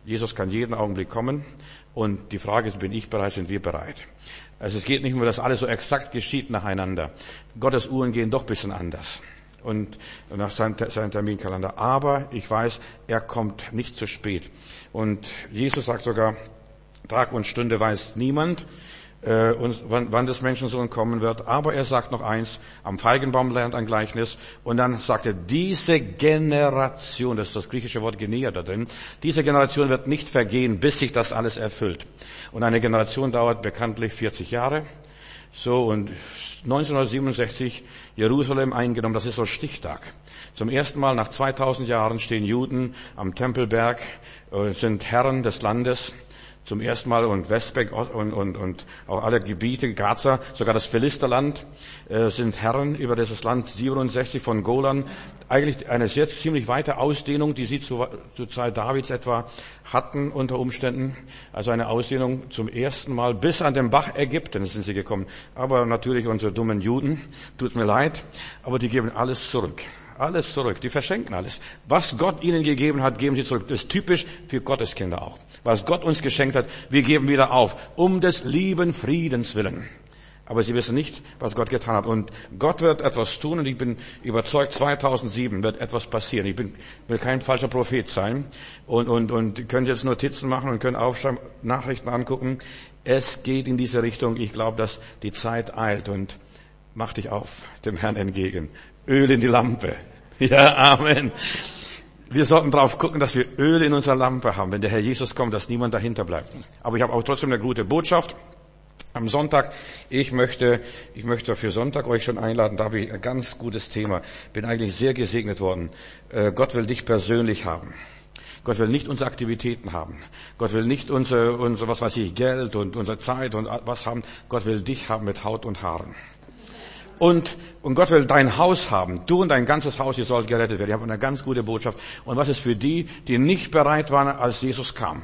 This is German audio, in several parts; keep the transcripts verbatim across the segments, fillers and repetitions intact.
Jesus kann jeden Augenblick kommen. Und die Frage ist, bin ich bereit, sind wir bereit? Also es geht nicht nur, dass alles so exakt geschieht nacheinander. Gottes Uhren gehen doch ein bisschen anders. Und nach seinem, seinem Terminkalender. Aber ich weiß, er kommt nicht zu spät. Und Jesus sagt sogar, Tag und Stunde weiß niemand, äh, und wann, wann des Menschensohn kommen wird. Aber er sagt noch eins, am Feigenbaum lernt ein Gleichnis. Und dann sagt er, diese Generation, das ist das griechische Wort Genea da drin, diese Generation wird nicht vergehen, bis sich das alles erfüllt. Und eine Generation dauert bekanntlich vierzig Jahre. So, und neunzehnhundertsiebenundsechzig Jerusalem eingenommen, das ist so ein Stichtag. Zum ersten Mal nach zweitausend Jahren stehen Juden am Tempelberg, sind Herren des Landes. Zum ersten Mal und Westbank und, und, und auch alle Gebiete, Gaza, sogar das Philisterland, äh, sind Herren über dieses Land, siebenundsechzig von Golan. Eigentlich eine sehr ziemlich weite Ausdehnung, die sie zu, zur Zeit Davids etwa hatten unter Umständen. Also eine Ausdehnung zum ersten Mal bis an den Bach Ägypten sind sie gekommen. Aber natürlich unsere dummen Juden, tut mir leid, aber die geben alles zurück. Alles zurück. Die verschenken alles. Was Gott ihnen gegeben hat, geben sie zurück. Das ist typisch für Gottes Kinder auch. Was Gott uns geschenkt hat, wir geben wieder auf. Um des lieben Friedens willen. Aber sie wissen nicht, was Gott getan hat. Und Gott wird etwas tun, und ich bin überzeugt, zweitausendsieben wird etwas passieren. Ich bin, will kein falscher Prophet sein. Und, und, und könnt jetzt Notizen machen und könnt aufschreiben, Nachrichten angucken. Es geht in diese Richtung. Ich glaube, dass die Zeit eilt, und mach dich auf dem Herrn entgegen. Öl in die Lampe. Ja, Amen. Wir sollten darauf gucken, dass wir Öl in unserer Lampe haben, wenn der Herr Jesus kommt, dass niemand dahinter bleibt. Aber ich habe auch trotzdem eine gute Botschaft. Am Sonntag, ich möchte, ich möchte für Sonntag euch schon einladen, da habe ich ein ganz gutes Thema. Bin eigentlich sehr gesegnet worden. Äh, Gott will dich persönlich haben. Gott will nicht unsere Aktivitäten haben. Gott will nicht unser, unser, was weiß ich, Geld und unsere Zeit und was haben. Gott will dich haben mit Haut und Haaren. Und, und Gott will dein Haus haben. Du und dein ganzes Haus, ihr sollt gerettet werden. Ich habe eine ganz gute Botschaft. Und was ist für die, die nicht bereit waren, als Jesus kam?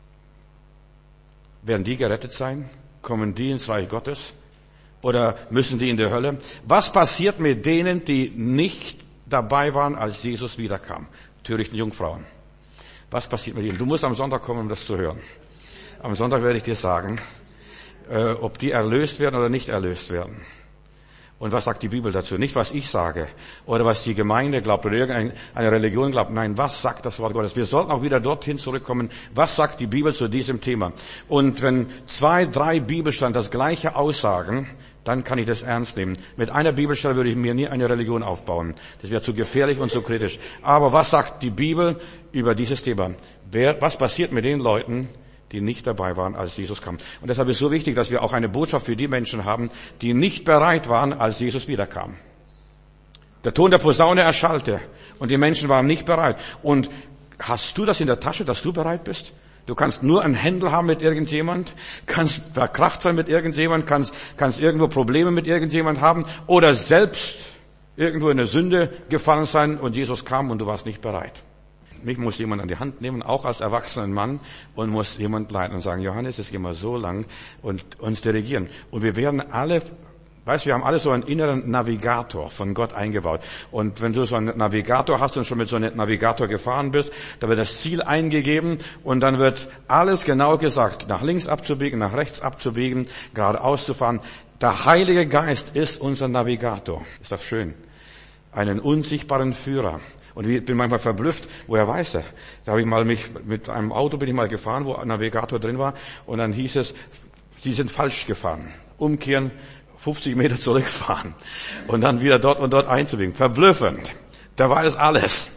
Werden die gerettet sein? Kommen die ins Reich Gottes? Oder müssen die in die Hölle? Was passiert mit denen, die nicht dabei waren, als Jesus wiederkam? Törichten Jungfrauen. Was passiert mit ihnen? Du musst am Sonntag kommen, um das zu hören. Am Sonntag werde ich dir sagen, äh, ob die erlöst werden oder nicht erlöst werden. Und was sagt die Bibel dazu? Nicht, was ich sage oder was die Gemeinde glaubt oder irgendeine Religion glaubt. Nein, was sagt das Wort Gottes? Wir sollten auch wieder dorthin zurückkommen. Was sagt die Bibel zu diesem Thema? Und wenn zwei, drei Bibelstellen das Gleiche aussagen, dann kann ich das ernst nehmen. Mit einer Bibelstelle würde ich mir nie eine Religion aufbauen. Das wäre zu gefährlich und zu kritisch. Aber was sagt die Bibel über dieses Thema? Wer, was passiert mit den Leuten, die nicht dabei waren, als Jesus kam? Und deshalb ist es so wichtig, dass wir auch eine Botschaft für die Menschen haben, die nicht bereit waren, als Jesus wiederkam. Der Ton der Posaune erschallte und die Menschen waren nicht bereit. Und hast du das in der Tasche, dass du bereit bist? Du kannst nur ein Händel haben mit irgendjemand, kannst verkracht sein mit irgendjemand, kannst, kannst irgendwo Probleme mit irgendjemand haben oder selbst irgendwo in eine Sünde gefallen sein und Jesus kam und du warst nicht bereit. Mich muss jemand an die Hand nehmen, auch als erwachsenen Mann, und muss jemand leiten und sagen, Johannes, es geht mal so lang, und uns dirigieren. Und wir werden alle, weißt du, wir haben alle so einen inneren Navigator von Gott eingebaut. Und wenn du so einen Navigator hast und schon mit so einem Navigator gefahren bist, da wird das Ziel eingegeben und dann wird alles genau gesagt, nach links abzubiegen, nach rechts abzubiegen, geradeaus zu fahren. Der Heilige Geist ist unser Navigator. Ist doch schön. Einen unsichtbaren Führer. Und ich bin manchmal verblüfft, woher weiß er? Da habe ich mal mich, mit einem Auto bin ich mal gefahren, wo ein Navigator drin war, und dann hieß es, Sie sind falsch gefahren. Umkehren, fünfzig Meter zurückfahren. Und dann wieder dort und dort einzubiegen. Verblüffend. Der weiß alles.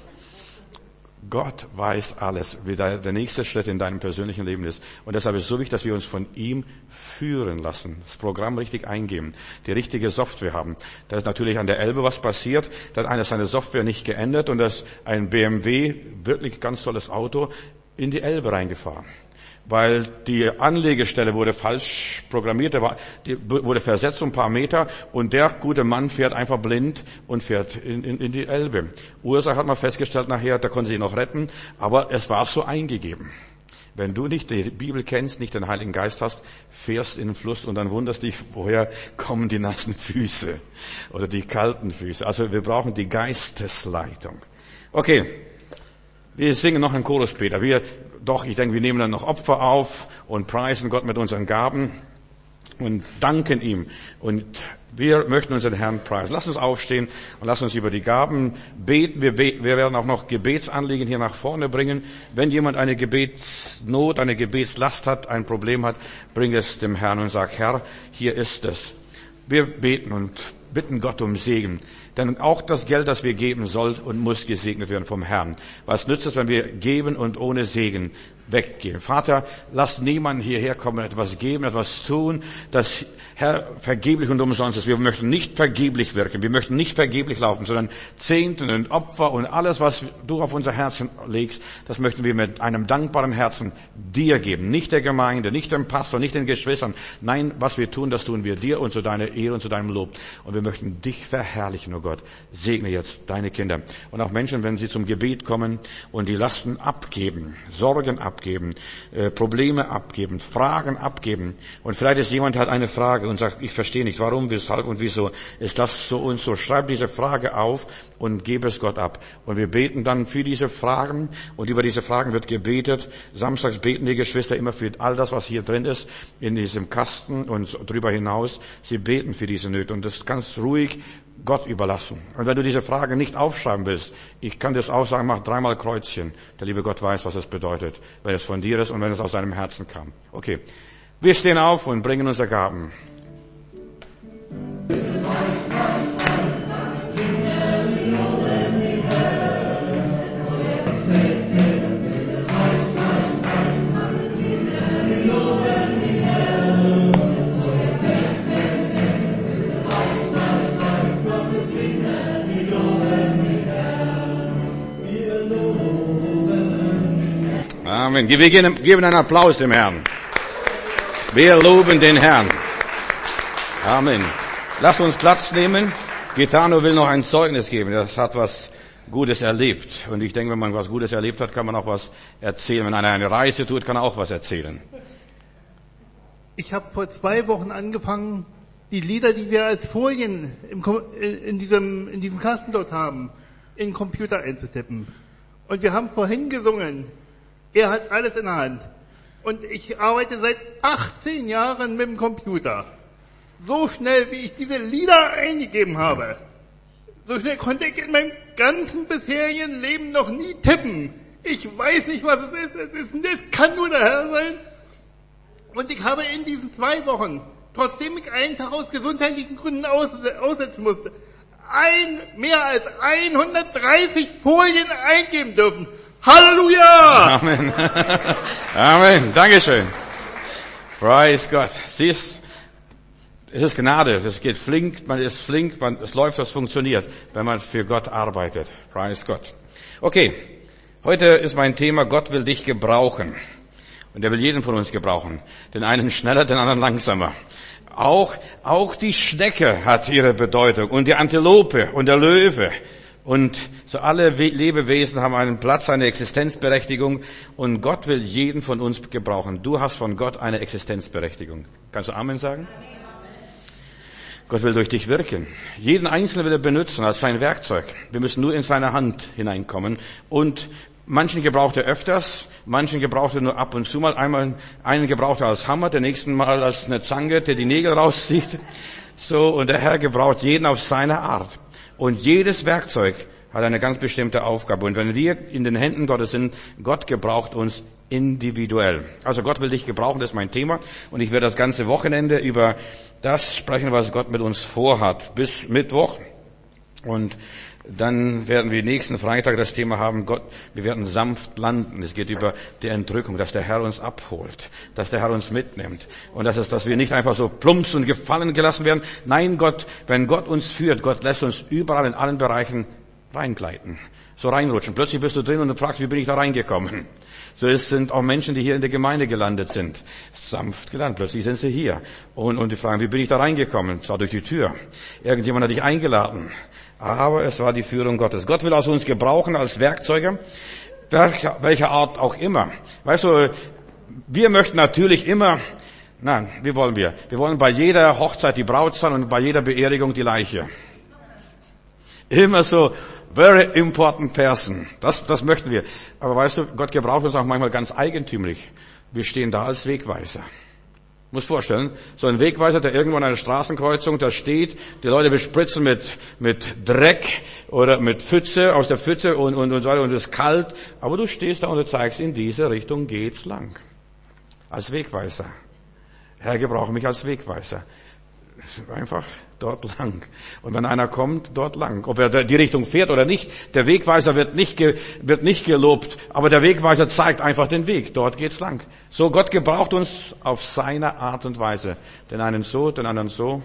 Gott weiß alles, wie der, der nächste Schritt in deinem persönlichen Leben ist. Und deshalb ist es so wichtig, dass wir uns von ihm führen lassen, das Programm richtig eingeben, die richtige Software haben. Da ist natürlich an der Elbe was passiert, da hat einer seine Software nicht geändert und da ist ein B M W, wirklich ganz tolles Auto, in die Elbe reingefahren. Weil die Anlegestelle wurde falsch programmiert, die wurde versetzt um ein paar Meter und der gute Mann fährt einfach blind und fährt in, in, in die Elbe. Ursache hat man festgestellt nachher, da konnte sich noch retten, aber es war so eingegeben. Wenn du nicht die Bibel kennst, nicht den Heiligen Geist hast, fährst in den Fluss und dann wunderst dich, woher kommen die nassen Füße oder die kalten Füße. Also wir brauchen die Geistesleitung. Okay. Wir singen noch einen Chorus, Peter. Wir, doch, ich denke, wir nehmen dann noch Opfer auf und preisen Gott mit unseren Gaben und danken ihm. Und wir möchten unseren Herrn preisen. Lass uns aufstehen und lass uns über die Gaben beten. Wir, wir werden auch noch Gebetsanliegen hier nach vorne bringen. Wenn jemand eine Gebetsnot, eine Gebetslast hat, ein Problem hat, bring es dem Herrn und sag, Herr, hier ist es. Wir beten und bitten Gott um Segen. Denn auch das Geld, das wir geben, soll und muss gesegnet werden vom Herrn. Was nützt es, wenn wir geben und ohne Segen weggehen? Vater, lass niemanden hierher kommen, etwas geben, etwas tun, das, Herr, vergeblich und umsonst ist. Wir möchten nicht vergeblich wirken, wir möchten nicht vergeblich laufen, sondern Zehnten und Opfer und alles, was du auf unser Herzen legst, das möchten wir mit einem dankbaren Herzen dir geben. Nicht der Gemeinde, nicht dem Pastor, nicht den Geschwistern. Nein, was wir tun, das tun wir dir und zu deiner Ehre und zu deinem Lob. Und wir möchten dich verherrlichen, oh Gott. Segne jetzt deine Kinder. Und auch Menschen, wenn sie zum Gebet kommen und die Lasten abgeben, Sorgen abgeben, äh, Probleme abgeben, Fragen abgeben. Und vielleicht ist jemand hat eine Frage und sagt, ich verstehe nicht, warum, weshalb und wieso ist das so und so. Schreib diese Frage auf und gebe es Gott ab. Und wir beten dann für diese Fragen und über diese Fragen wird gebetet. Samstags beten die Geschwister immer für all das, was hier drin ist, in diesem Kasten und darüber hinaus. Sie beten für diese Nöte und das ganz ruhig Gott überlassen. Und wenn du diese Frage nicht aufschreiben willst, ich kann das auch sagen, mach dreimal Kreuzchen. Der liebe Gott weiß, was es bedeutet, wenn es von dir ist und wenn es aus deinem Herzen kam. Okay. Wir stehen auf und bringen unsere Gaben. Amen. Wir geben einen Applaus dem Herrn. Wir loben den Herrn. Amen. Lasst uns Platz nehmen. Gitano will noch ein Zeugnis geben. Das hat was Gutes erlebt. Und ich denke, wenn man was Gutes erlebt hat, kann man auch was erzählen. Wenn einer eine Reise tut, kann er auch was erzählen. Ich habe vor zwei Wochen angefangen, die Lieder, die wir als Folien im, in, diesem, in diesem Kasten dort haben, in den Computer einzutippen. Und wir haben vorhin gesungen, er hat alles in der Hand. Und ich arbeite seit achtzehn Jahren mit dem Computer. So schnell, wie ich diese Lieder eingegeben habe, so schnell konnte ich in meinem ganzen bisherigen Leben noch nie tippen. Ich weiß nicht, was es ist. Es ist, es kann nur der Herr sein. Und ich habe in diesen zwei Wochen, trotzdem ich einen Tag aus gesundheitlichen Gründen aus, aussetzen musste, ein, mehr als hundertdreißig Folien eingeben dürfen. Halleluja! Amen. Amen. Dankeschön. Praise Gott. Siehst, es ist Gnade. Es geht flink, man ist flink, man, es läuft, es funktioniert, wenn man für Gott arbeitet. Praise Gott. Okay. Heute ist mein Thema, Gott will dich gebrauchen. Und er will jeden von uns gebrauchen. Den einen schneller, den anderen langsamer. Auch, auch die Schnecke hat ihre Bedeutung und die Antilope und der Löwe. Und so alle Lebewesen haben einen Platz, eine Existenzberechtigung. Und Gott will jeden von uns gebrauchen. Du hast von Gott eine Existenzberechtigung. Kannst du Amen sagen? Amen. Gott will durch dich wirken. Jeden Einzelnen will er benutzen als sein Werkzeug. Wir müssen nur in seine Hand hineinkommen. Und manchen gebraucht er öfters, manchen gebraucht er nur ab und zu mal. Einmal einen gebraucht er als Hammer, den nächsten Mal als eine Zange, der die Nägel rauszieht. So, und der Herr gebraucht jeden auf seine Art. Und jedes Werkzeug hat eine ganz bestimmte Aufgabe. Und wenn wir in den Händen Gottes sind, Gott gebraucht uns individuell. Also Gott will dich gebrauchen, das ist mein Thema. Und ich werde das ganze Wochenende über das sprechen, was Gott mit uns vorhat, bis Mittwoch. Und dann werden wir nächsten Freitag das Thema haben, Gott, wir werden sanft landen. Es geht über die Entrückung, dass der Herr uns abholt, dass der Herr uns mitnimmt. Und das ist, dass wir nicht einfach so plumps und gefallen gelassen werden. Nein, Gott, wenn Gott uns führt, Gott lässt uns überall in allen Bereichen reingleiten, so reinrutschen. Plötzlich bist du drin und du fragst, wie bin ich da reingekommen? So es sind auch Menschen, die hier in der Gemeinde gelandet sind. Sanft gelandet. Plötzlich sind sie hier. Und, und die fragen, wie bin ich da reingekommen? Es war durch die Tür. Irgendjemand hat dich eingeladen. Aber es war die Führung Gottes. Gott will also uns gebrauchen als Werkzeuge, welcher, welcher Art auch immer. Weißt du, wir möchten natürlich immer, nein, wie wollen wir? Wir wollen bei jeder Hochzeit die Braut sein und bei jeder Beerdigung die Leiche. Immer so very important person. Das, das möchten wir. Aber weißt du, Gott gebraucht uns auch manchmal ganz eigentümlich. Wir stehen da als Wegweiser. Muss vorstellen, so ein Wegweiser, der irgendwo an einer Straßenkreuzung da steht, die Leute bespritzen mit, mit Dreck oder mit Pfütze, aus der Pfütze und, und, und so weiter, und es ist kalt. Aber du stehst da und du zeigst, in diese Richtung geht's lang. Als Wegweiser. Herr, gebrauche mich als Wegweiser. Einfach dort lang. Und wenn einer kommt, dort lang. Ob er die Richtung fährt oder nicht, der Wegweiser wird nicht, ge, wird nicht gelobt, aber der Wegweiser zeigt einfach den Weg. Dort geht's lang. So, Gott gebraucht uns auf seine Art und Weise. Den einen so, den anderen so.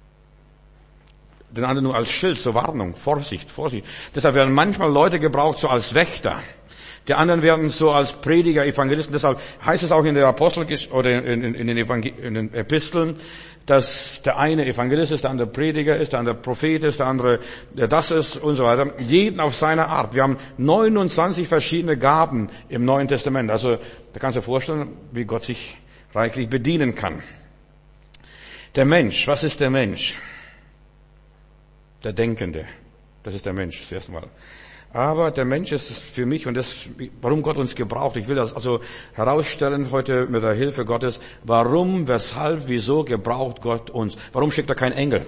Den anderen nur als Schild, zur Warnung. Vorsicht, Vorsicht. Deshalb werden manchmal Leute gebraucht so als Wächter. Die anderen werden so als Prediger, Evangelisten. Deshalb heißt es auch in der Apostelgeschichte oder in, in, in, den Evangel- in den Episteln, dass der eine Evangelist ist, der andere Prediger ist, der andere Prophet ist, der andere der das ist und so weiter. Jeden auf seine Art. Wir haben neunundzwanzig verschiedene Gaben im Neuen Testament. Also da kannst du dir vorstellen, wie Gott sich reichlich bedienen kann. Der Mensch, was ist der Mensch? Der Denkende. Das ist der Mensch, das erste Mal. Aber der Mensch ist für mich, und das, warum Gott uns gebraucht, ich will das also herausstellen heute mit der Hilfe Gottes, warum, weshalb, wieso gebraucht Gott uns? Warum schickt er keinen Engel?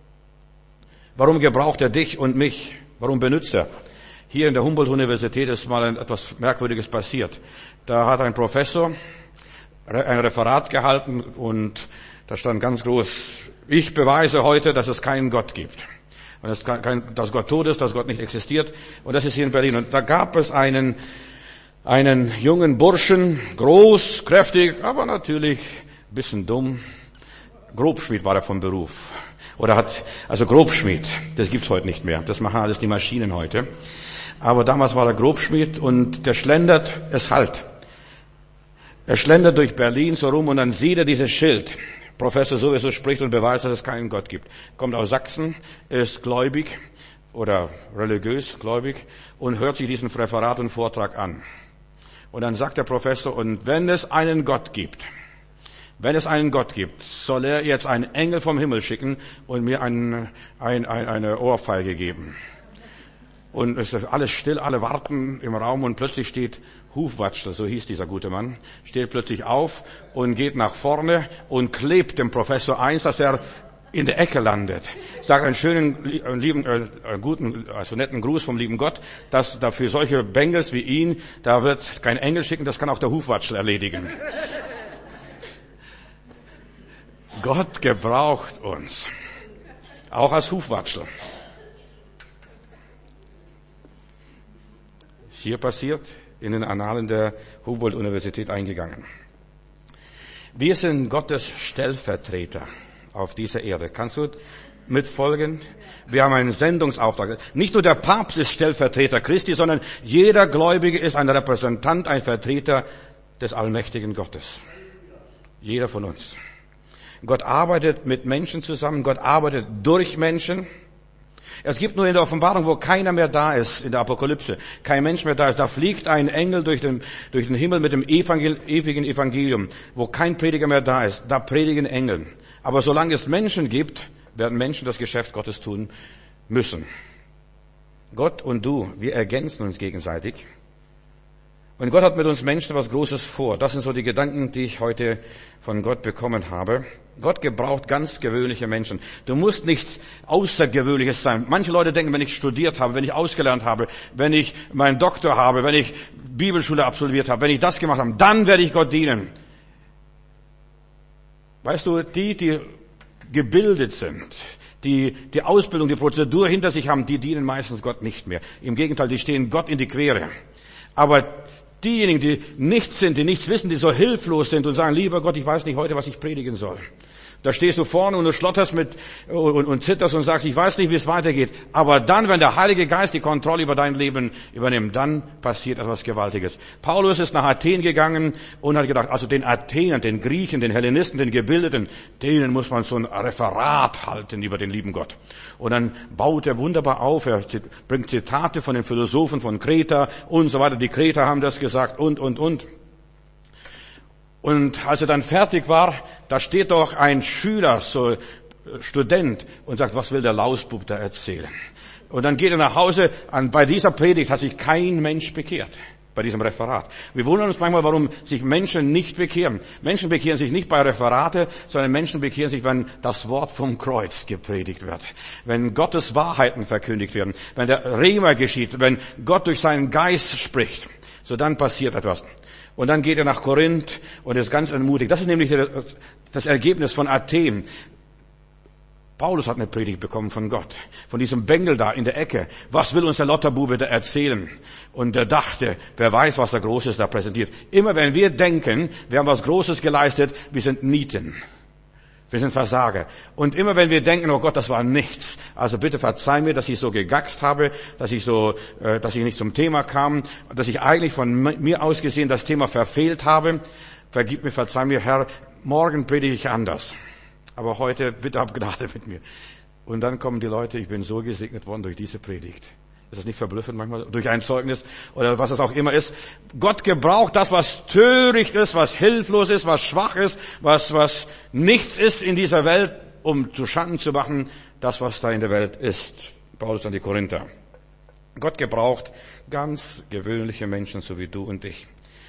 Warum gebraucht er dich und mich? Warum benutzt er? Hier in der Humboldt-Universität ist mal etwas Merkwürdiges passiert. Da hat ein Professor ein Referat gehalten und da stand ganz groß, ich beweise heute, dass es keinen Gott gibt. Und dass, kein, dass Gott tot ist, dass Gott nicht existiert. Und das ist hier in Berlin. Und da gab es einen, einen jungen Burschen, groß, kräftig, aber natürlich ein bisschen dumm. Grobschmied war er von Beruf. Oder hat, also Grobschmied, das gibt's heute nicht mehr. Das machen alles die Maschinen heute. Aber damals war er Grobschmied und der schlendert, es halt. Er schlendert durch Berlin so rum und dann sieht er dieses Schild. Professor sowieso spricht und beweist, dass es keinen Gott gibt. Kommt aus Sachsen, ist gläubig oder religiös gläubig und hört sich diesen Referat und Vortrag an. Und dann sagt der Professor, und wenn es einen Gott gibt, wenn es einen Gott gibt, soll er jetzt einen Engel vom Himmel schicken und mir ein, ein, ein, eine Ohrfeige geben. Und es ist alles still, alle warten im Raum und plötzlich steht Hufwatschel, so hieß dieser gute Mann, steht plötzlich auf und geht nach vorne und klebt dem Professor eins, dass er in der Ecke landet. Sagt einen schönen, lieben, äh, guten, also netten Gruß vom lieben Gott, dass dafür solche Bengels wie ihn, da wird kein Engel schicken, das kann auch der Hufwatschel erledigen. Gott gebraucht uns. Auch als Hufwatschel. Hier passiert in den Annalen der Humboldt-Universität eingegangen. Wir sind Gottes Stellvertreter auf dieser Erde. Kannst du mitfolgen? Wir haben einen Sendungsauftrag. Nicht nur der Papst ist Stellvertreter Christi, sondern jeder Gläubige ist ein Repräsentant, ein Vertreter des allmächtigen Gottes. Jeder von uns. Gott arbeitet mit Menschen zusammen. Gott arbeitet durch Menschen. Es gibt nur in der Offenbarung, wo keiner mehr da ist, in der Apokalypse, kein Mensch mehr da ist, da fliegt ein Engel durch den, durch den Himmel mit dem Evangel, ewigen Evangelium, wo kein Prediger mehr da ist, da predigen Engel. Aber solange es Menschen gibt, werden Menschen das Geschäft Gottes tun müssen. Gott und du, wir ergänzen uns gegenseitig. Und Gott hat mit uns Menschen was Großes vor. Das sind so die Gedanken, die ich heute von Gott bekommen habe. Gott gebraucht ganz gewöhnliche Menschen. Du musst nichts Außergewöhnliches sein. Manche Leute denken, wenn ich studiert habe, wenn ich ausgelernt habe, wenn ich meinen Doktor habe, wenn ich Bibelschule absolviert habe, wenn ich das gemacht habe, dann werde ich Gott dienen. Weißt du, die, die gebildet sind, die die Ausbildung, die Prozedur hinter sich haben, die dienen meistens Gott nicht mehr. Im Gegenteil, die stehen Gott in die Quere. Aber diejenigen, die nichts sind, die nichts wissen, die so hilflos sind und sagen, lieber Gott, ich weiß nicht heute, was ich predigen soll. Da stehst du vorne und du schlotterst mit und, und zitterst und sagst, ich weiß nicht, wie es weitergeht. Aber dann, wenn der Heilige Geist die Kontrolle über dein Leben übernimmt, dann passiert etwas Gewaltiges. Paulus ist nach Athen gegangen und hat gedacht, also den Athenern, den Griechen, den Hellenisten, den Gebildeten, denen muss man so ein Referat halten über den lieben Gott. Und dann baut er wunderbar auf, er bringt Zitate von den Philosophen von Kreta und so weiter. Die Kreter haben das gesagt und, und, und. Und als er dann fertig war, da steht doch ein Schüler, so Student, und sagt, was will der Lausbub da erzählen? Und dann geht er nach Hause. An, bei dieser Predigt hat sich kein Mensch bekehrt. Bei diesem Referat. Wir wundern uns manchmal, warum sich Menschen nicht bekehren. Menschen bekehren sich nicht bei Referate, sondern Menschen bekehren sich, wenn das Wort vom Kreuz gepredigt wird. Wenn Gottes Wahrheiten verkündigt werden. Wenn der Rema geschieht. Wenn Gott durch seinen Geist spricht. So dann passiert etwas. Und dann geht er nach Korinth und ist ganz entmutigt. Das ist nämlich das Ergebnis von Athen. Paulus hat eine Predigt bekommen von Gott, von diesem Bengel da in der Ecke. Was will uns der Lotterbube da erzählen? Und er dachte, wer weiß, was er Großes da präsentiert. Immer wenn wir denken, wir haben was Großes geleistet, wir sind Nieten. Wir sind Versager. Und immer wenn wir denken, oh Gott, das war nichts. Also bitte verzeih mir, dass ich so gegackst habe, dass ich so, äh, dass ich nicht zum Thema kam, dass ich eigentlich von mir aus gesehen das Thema verfehlt habe. Vergib mir, verzeih mir, Herr, morgen predige ich anders. Aber heute bitte hab Gnade mit mir. Und dann kommen die Leute, ich bin so gesegnet worden durch diese Predigt. Ist das nicht verblüffend manchmal? Durch ein Zeugnis oder was es auch immer ist. Gott gebraucht das, was töricht ist, was hilflos ist, was schwach ist, was, was nichts ist in dieser Welt, um zu Schanden zu machen, das, was da in der Welt ist. Paulus an die Korinther. Gott gebraucht ganz gewöhnliche Menschen, so wie du und ich.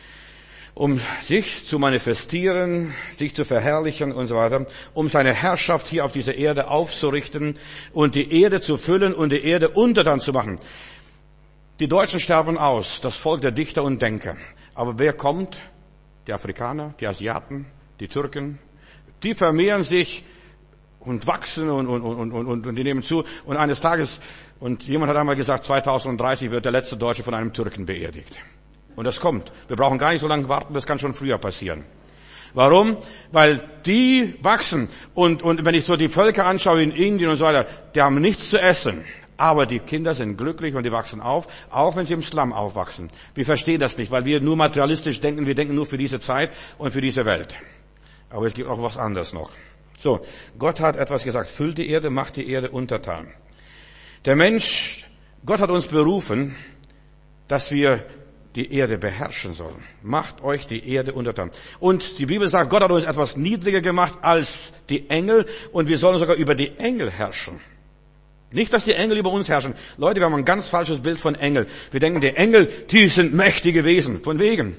Um sich zu manifestieren, sich zu verherrlichen und so weiter, um seine Herrschaft hier auf dieser Erde aufzurichten und die Erde zu füllen und die Erde untertan zu machen. Die Deutschen sterben aus, das Volk der Dichter und Denker. Aber wer kommt? Die Afrikaner, die Asiaten, die Türken. Die vermehren sich und wachsen und, und, und, und, und die nehmen zu. Und eines Tages, und jemand hat einmal gesagt, zweitausenddreißig wird der letzte Deutsche von einem Türken beerdigt. Und das kommt. Wir brauchen gar nicht so lange warten, das kann schon früher passieren. Warum? Weil die wachsen. Und, und wenn ich so die Völker anschaue in Indien und so weiter, die haben nichts zu essen. Aber die Kinder sind glücklich und die wachsen auf, auch wenn sie im Slum aufwachsen. Wir verstehen das nicht, weil wir nur materialistisch denken. Wir denken nur für diese Zeit und für diese Welt. Aber es gibt auch was anderes noch. So, Gott hat etwas gesagt. Füllt die Erde, macht die Erde untertan. Der Mensch, Gott hat uns berufen, dass wir die Erde beherrschen sollen. Macht euch die Erde untertan. Und die Bibel sagt, Gott hat uns etwas niedriger gemacht als die Engel und wir sollen sogar über die Engel herrschen. Nicht, dass die Engel über uns herrschen. Leute, wir haben ein ganz falsches Bild von Engeln. Wir denken, die Engel, die sind mächtige Wesen. Von wegen.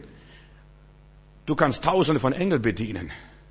Du kannst Tausende von Engeln bedienen.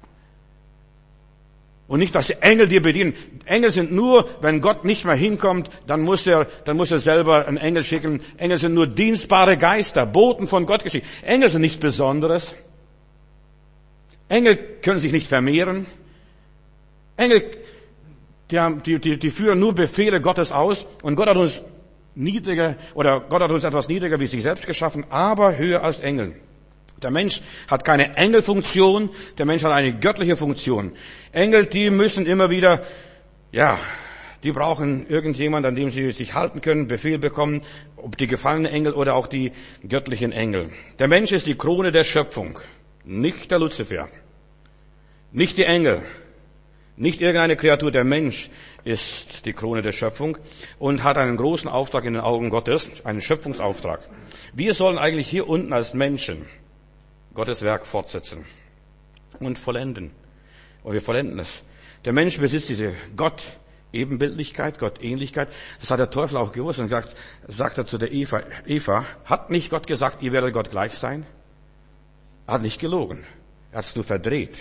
Und nicht, dass die Engel dir bedienen. Engel sind nur, wenn Gott nicht mehr hinkommt, dann muss er, dann muss er selber einen Engel schicken. Engel sind nur dienstbare Geister, Boten von Gott geschickt. Engel sind nichts Besonderes. Engel können sich nicht vermehren. Engel, die, haben, die, die, die führen nur Befehle Gottes aus. Und Gott hat uns niedriger, oder Gott hat uns etwas niedriger wie sich selbst geschaffen, aber höher als Engel. Der Mensch hat keine Engelfunktion, der Mensch hat eine göttliche Funktion. Engel, die müssen immer wieder, ja, die brauchen irgendjemand, an dem sie sich halten können, Befehl bekommen, ob die gefallenen Engel oder auch die göttlichen Engel. Der Mensch ist die Krone der Schöpfung, nicht der Luzifer, nicht die Engel, nicht irgendeine Kreatur. Der Mensch ist die Krone der Schöpfung und hat einen großen Auftrag in den Augen Gottes, einen Schöpfungsauftrag. Wir sollen eigentlich hier unten als Menschen Gottes Werk fortsetzen und vollenden. Und wir vollenden es. Der Mensch besitzt diese Gott-Ebenbildlichkeit, Gott-Ähnlichkeit. Das hat der Teufel auch gewusst und sagt, sagt er zu der Eva, Eva, hat nicht Gott gesagt, ihr werdet Gott gleich sein? Er hat nicht gelogen. Er hat es nur verdreht.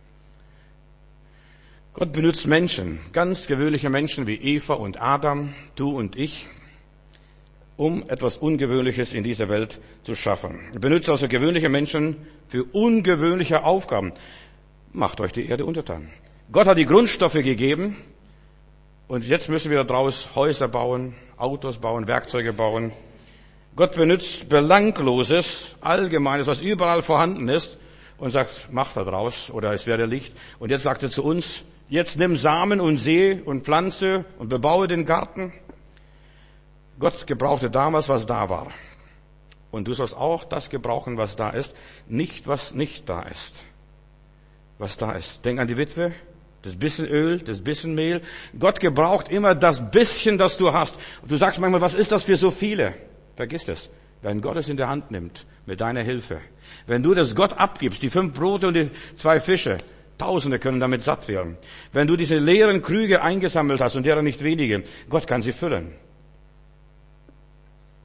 Gott benutzt Menschen, ganz gewöhnliche Menschen wie Eva und Adam, du und ich, um etwas Ungewöhnliches in dieser Welt zu schaffen. Er benutzt also gewöhnliche Menschen für ungewöhnliche Aufgaben. Macht euch die Erde untertan. Gott hat die Grundstoffe gegeben und jetzt müssen wir daraus Häuser bauen, Autos bauen, Werkzeuge bauen. Gott benutzt Belangloses, Allgemeines, was überall vorhanden ist und sagt, macht da draus oder es werde Licht. Und jetzt sagt er zu uns, jetzt nimm Samen und säe und pflanze und bebaue den Garten. Gott gebrauchte damals, was da war. Und du sollst auch das gebrauchen, was da ist, nicht was nicht da ist. Was da ist. Denk an die Witwe, das bisschen Öl, das bisschen Mehl. Gott gebraucht immer das bisschen, das du hast. Und du sagst manchmal, was ist das für so viele? Vergiss es. Wenn Gott es in der Hand nimmt, mit deiner Hilfe. Wenn du das Gott abgibst, die fünf Brote und die zwei Fische, Tausende können damit satt werden. Wenn du diese leeren Krüge eingesammelt hast und deren nicht wenige, Gott kann sie füllen.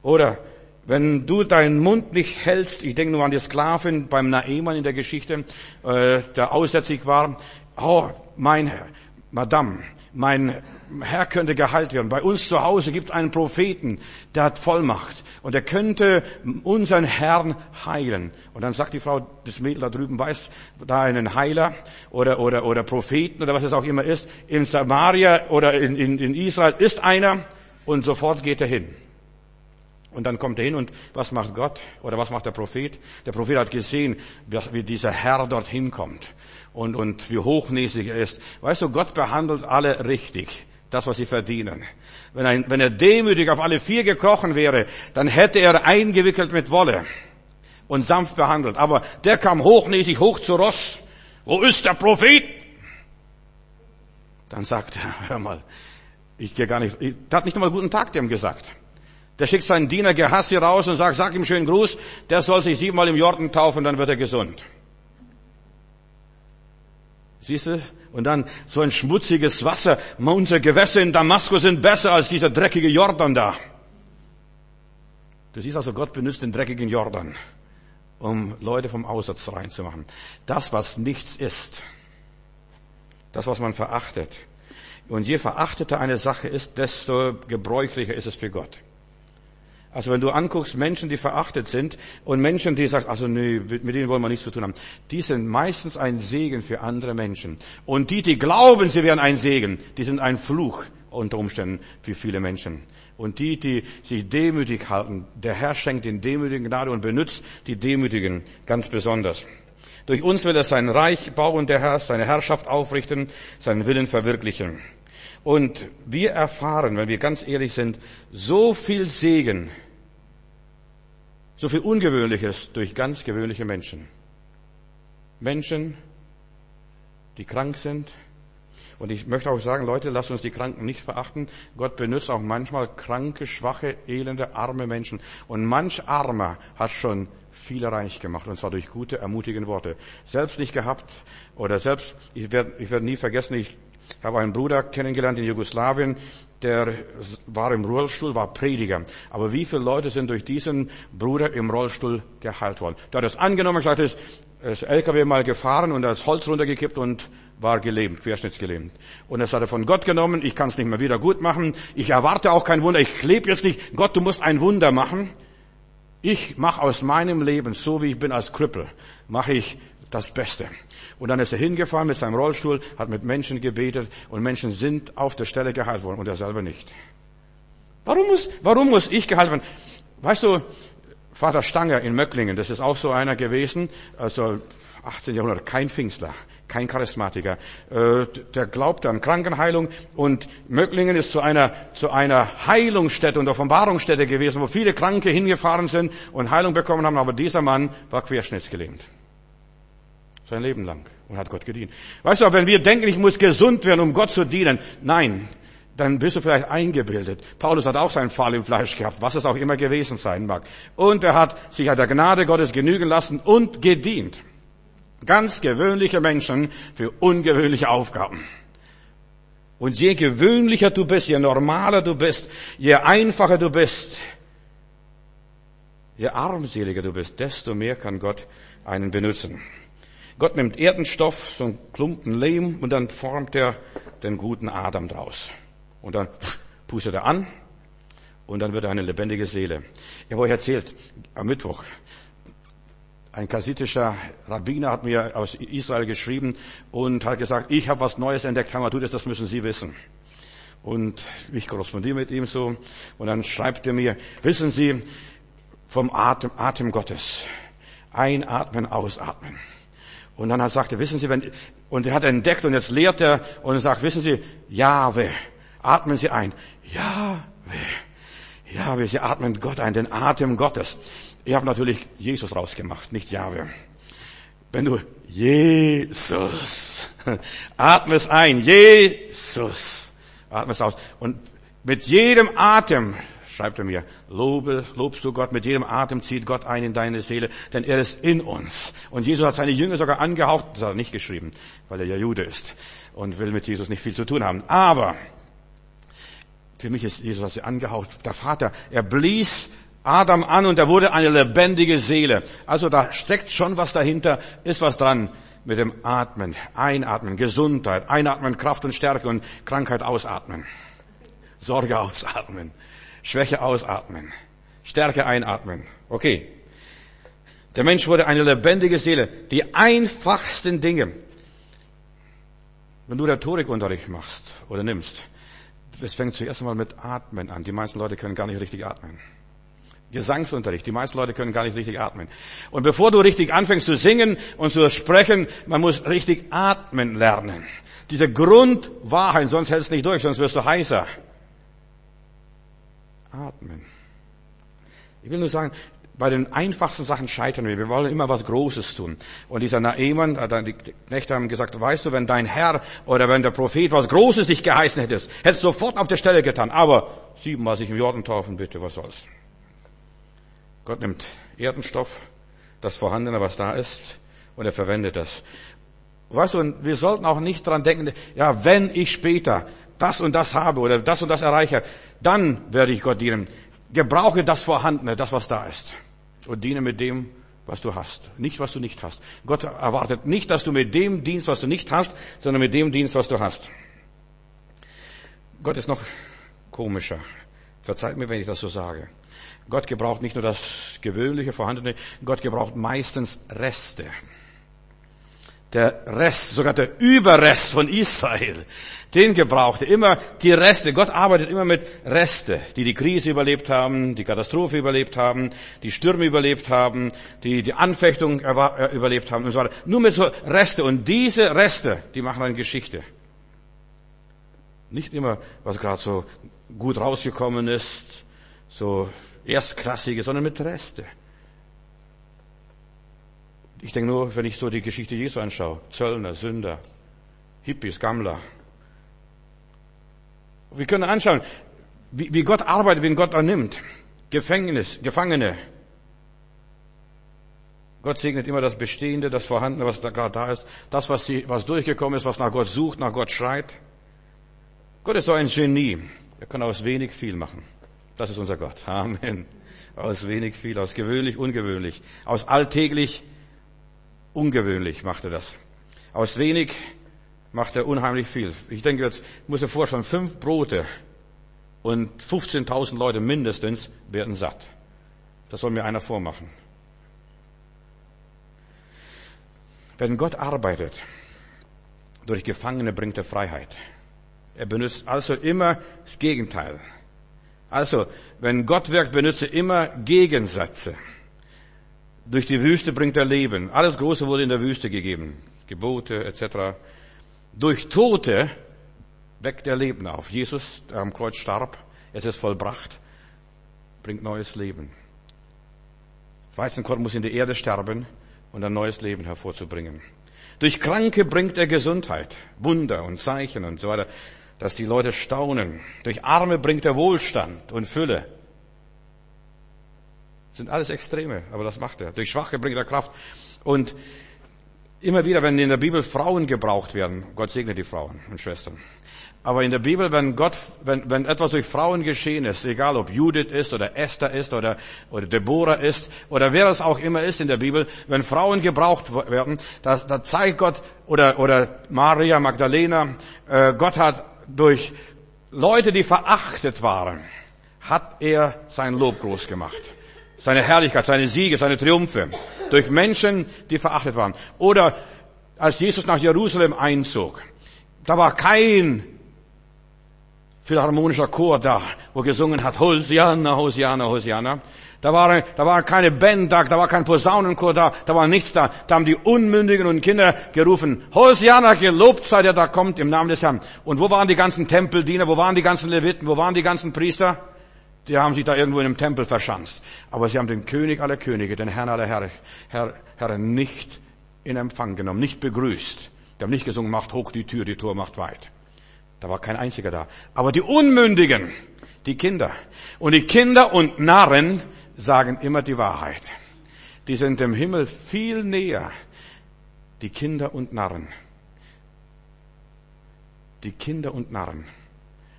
Oder wenn du deinen Mund nicht hältst, ich denke nur an die Sklavin beim Naeman in der Geschichte, äh, der aussätzig war. Oh, mein Herr, Madame, mein Herr könnte geheilt werden. Bei uns zu Hause gibt es einen Propheten, der hat Vollmacht und er könnte unseren Herrn heilen. Und dann sagt die Frau, das Mädel da drüben weiß, da einen Heiler oder oder oder Propheten oder was es auch immer ist, in Samaria oder in, in, in Israel ist einer und sofort geht er hin. Und dann kommt er hin und was macht Gott oder was macht der Prophet? Der Prophet hat gesehen, wie dieser Herr dorthin kommt und, und wie hochnäsig er ist. Weißt du, Gott behandelt alle richtig, das, was sie verdienen. Wenn, ein, wenn er demütig auf alle vier gekrochen wäre, dann hätte er eingewickelt mit Wolle und sanft behandelt. Aber der kam hochnäsig hoch zu Ross. Wo ist der Prophet? Dann sagt er, hör mal, ich gehe gar nicht, ich, der hat nicht einmal guten Tag dem gesagt. Der schickt seinen Diener Gehassi raus und sagt, sag ihm schönen Gruß, der soll sich siebenmal im Jordan taufen, dann wird er gesund. Siehst du? Und dann so ein schmutziges Wasser. Unsere Gewässer in Damaskus sind besser als dieser dreckige Jordan da. Du siehst also, Gott benutzt den dreckigen Jordan, um Leute vom Aussatz reinzumachen. Das, was nichts ist, das, was man verachtet. Und je verachteter eine Sache ist, desto gebräuchlicher ist es für Gott. Also wenn du anguckst, Menschen, die verachtet sind und Menschen, die sagen, also nee, mit denen wollen wir nichts zu tun haben, die sind meistens ein Segen für andere Menschen. Und die, die glauben, sie wären ein Segen, die sind ein Fluch unter Umständen für viele Menschen. Und die, die sich demütig halten, der Herr schenkt den Demütigen Gnade und benutzt die Demütigen ganz besonders. Durch uns will er sein Reich bauen, der Herr, seine Herrschaft aufrichten, seinen Willen verwirklichen. Und wir erfahren, wenn wir ganz ehrlich sind, so viel Segen, so viel Ungewöhnliches durch ganz gewöhnliche Menschen. Menschen, die krank sind. Und ich möchte auch sagen, Leute, lasst uns die Kranken nicht verachten. Gott benutzt auch manchmal kranke, schwache, elende, arme Menschen. Und manch Armer hat schon viel reich gemacht, und zwar durch gute, ermutigende Worte. Selbst nicht gehabt, oder selbst, ich werde, ich werde nie vergessen, ich Ich habe einen Bruder kennengelernt in Jugoslawien, der war im Rollstuhl, war Prediger. Aber wie viele Leute sind durch diesen Bruder im Rollstuhl geheilt worden? Der hat es angenommen, gesagt, ist das L K W mal gefahren und da ist Holz runtergekippt und war gelähmt, querschnittsgelähmt. Und das hat er von Gott genommen, ich kann es nicht mehr wieder gut machen, ich erwarte auch kein Wunder, ich lebe jetzt nicht, Gott, du musst ein Wunder machen. Ich mache aus meinem Leben, so wie ich bin als Krüppel, mache ich das Beste. Und dann ist er hingefahren mit seinem Rollstuhl, hat mit Menschen gebetet und Menschen sind auf der Stelle geheilt worden und er selber nicht. Warum muss, warum muss ich geheilt werden? Weißt du, Vater Stanger in Möcklingen, das ist auch so einer gewesen, also achtzehnten Jahrhundert, kein Pfingstler, kein Charismatiker, äh, der glaubt an Krankenheilung und Möcklingen ist zu einer, zu einer Heilungsstätte und Offenbarungsstätte gewesen, wo viele Kranke hingefahren sind und Heilung bekommen haben, aber dieser Mann war querschnittsgelähmt. Sein Leben lang und hat Gott gedient. Weißt du, wenn wir denken, ich muss gesund werden, um Gott zu dienen, nein, dann bist du vielleicht eingebildet. Paulus hat auch seinen Pfahl im Fleisch gehabt, was es auch immer gewesen sein mag. Und er hat sich der Gnade Gottes genügen lassen und gedient. Ganz gewöhnliche Menschen für ungewöhnliche Aufgaben. Und je gewöhnlicher du bist, je normaler du bist, je einfacher du bist, je armseliger du bist, desto mehr kann Gott einen benutzen. Gott nimmt Erdenstoff, so einen Klumpen Lehm, und dann formt er den guten Adam draus. Und dann pustet er an, und dann wird er eine lebendige Seele. Ich habe euch erzählt, am Mittwoch, ein kassitischer Rabbiner hat mir aus Israel geschrieben und hat gesagt, ich habe was Neues entdeckt, Herr Matthäus, das müssen Sie wissen. Und ich korrespondiere mit ihm so, und dann schreibt er mir, wissen Sie, vom Atem, Atem Gottes, einatmen, ausatmen. Und dann sagt er, wissen Sie, wenn, und er hat entdeckt und jetzt lehrt er und sagt, wissen Sie, Jahwe, atmen Sie ein. Jahwe, Jahwe, Sie atmen Gott ein, den Atem Gottes. Ich habe natürlich Jesus rausgemacht, nicht Jahwe. Wenn du Jesus, atme es ein, Jesus, atme es aus. Und mit jedem Atem, schreibt er mir, lobe, lobst du Gott, mit jedem Atem zieht Gott ein in deine Seele, denn er ist in uns. Und Jesus hat seine Jünger sogar angehaucht, das hat er nicht geschrieben, weil er ja Jude ist und will mit Jesus nicht viel zu tun haben. Aber für mich ist Jesus hat sie angehaucht, der Vater, er blies Adam an und er wurde eine lebendige Seele. Also da steckt schon was dahinter, ist was dran mit dem Atmen, Einatmen, Gesundheit, Einatmen, Kraft und Stärke und Krankheit ausatmen. Sorge ausatmen, Schwäche ausatmen, Stärke einatmen. Okay. Der Mensch wurde eine lebendige Seele. Die einfachsten Dinge. Wenn du Rhetorikunterricht machst oder nimmst, das fängt zuerst einmal mit Atmen an. Die meisten Leute können gar nicht richtig atmen. Gesangsunterricht. Die meisten Leute können gar nicht richtig atmen. Und bevor du richtig anfängst zu singen und zu sprechen, man muss richtig atmen lernen. Diese Grundwahrheit, sonst hältst du nicht durch, sonst wirst du heißer. Atmen. Ich will nur sagen, bei den einfachsten Sachen scheitern wir. Wir wollen immer was Großes tun. Und dieser Naaman, die Knechte haben gesagt, weißt du, wenn dein Herr oder wenn der Prophet was Großes dich geheißen hättest, hättest du sofort auf der Stelle getan. Aber siebenmal sich im Jordan taufen, bitte, was soll's. Gott nimmt Erdenstoff, das Vorhandene, was da ist, und er verwendet das. Weißt du, und wir sollten auch nicht dran denken, ja, wenn ich später das und das habe oder das und das erreiche, dann werde ich Gott dienen. Gebrauche das Vorhandene, das, was da ist. Und diene mit dem, was du hast. Nicht, was du nicht hast. Gott erwartet nicht, dass du mit dem dienst, was du nicht hast, sondern mit dem dienst, was du hast. Gott ist noch komischer. Verzeiht mir, wenn ich das so sage. Gott gebraucht nicht nur das gewöhnliche, vorhandene, Gott gebraucht meistens Reste. Der Rest, sogar der Überrest von Israel, den gebraucht er immer die Reste. Gott arbeitet immer mit Reste, die die Krise überlebt haben, die Katastrophe überlebt haben, die Stürme überlebt haben, die die Anfechtung überlebt haben und so weiter. Nur mit so Reste. Und diese Reste, die machen dann Geschichte. Nicht immer, was gerade so gut rausgekommen ist, so Erstklassige, sondern mit Reste. Ich denke nur, wenn ich so die Geschichte Jesu anschaue, Zöllner, Sünder, Hippies, Gammler. Wir können anschauen, wie, wie Gott arbeitet, wen Gott annimmt. Gefängnis, Gefangene. Gott segnet immer das Bestehende, das Vorhandene, was da gerade da ist. Das, was, sie, was durchgekommen ist, was nach Gott sucht, nach Gott schreit. Gott ist so ein Genie. Er kann aus wenig viel machen. Das ist unser Gott. Amen. Aus wenig viel, aus gewöhnlich, ungewöhnlich. Aus alltäglich, ungewöhnlich macht er das. Aus wenig macht er unheimlich viel. Ich denke, jetzt muss er vorstellen, fünf Brote und fünfzehntausend Leute mindestens werden satt. Das soll mir einer vormachen. Wenn Gott arbeitet, durch Gefangene bringt er Freiheit. Er benutzt also immer das Gegenteil. Also, wenn Gott wirkt, benutzt er immer Gegensätze. Durch die Wüste bringt er Leben. Alles Große wurde in der Wüste gegeben. Gebote et cetera. Durch Tote weckt er Leben auf. Jesus, der am Kreuz starb, es ist vollbracht, bringt neues Leben. Weizenkorn muss in der Erde sterben, um ein neues Leben hervorzubringen. Durch Kranke bringt er Gesundheit, Wunder und Zeichen und so weiter, dass die Leute staunen. Durch Arme bringt er Wohlstand und Fülle. Das sind alles Extreme, aber das macht er. Durch Schwache bringt er Kraft. Und immer wieder, wenn in der Bibel Frauen gebraucht werden, Gott segne die Frauen und Schwestern. Aber in der Bibel, wenn Gott, wenn, wenn etwas durch Frauen geschehen ist, egal ob Judith ist oder Esther ist oder, oder Deborah ist oder wer es auch immer ist in der Bibel, wenn Frauen gebraucht werden, da, da zeigt Gott, oder, oder Maria Magdalena, äh, Gott hat durch Leute, die verachtet waren, hat er sein Lob groß gemacht. Seine Herrlichkeit, seine Siege, seine Triumphe. Durch Menschen, die verachtet waren. Oder als Jesus nach Jerusalem einzog, da war kein philharmonischer Chor da, wo gesungen hat, Hosianna, Hosianna, Hosianna. Da war, da war keine Band da, da war kein Posaunenchor da, da war nichts da. Da haben die Unmündigen und Kinder gerufen, Hosianna, gelobt sei der da kommt im Namen des Herrn. Und wo waren die ganzen Tempeldiener, wo waren die ganzen Leviten, wo waren die ganzen Priester? Die haben sich da irgendwo in einem Tempel verschanzt. Aber sie haben den König aller Könige, den Herrn aller Herren, Herr, Herren nicht in Empfang genommen, nicht begrüßt. Die haben nicht gesungen, macht hoch die Tür, die Tor macht weit. Da war kein einziger da. Aber die Unmündigen, die Kinder. Und die Kinder und Narren sagen immer die Wahrheit. Die sind dem Himmel viel näher. Die Kinder und Narren. Die Kinder und Narren.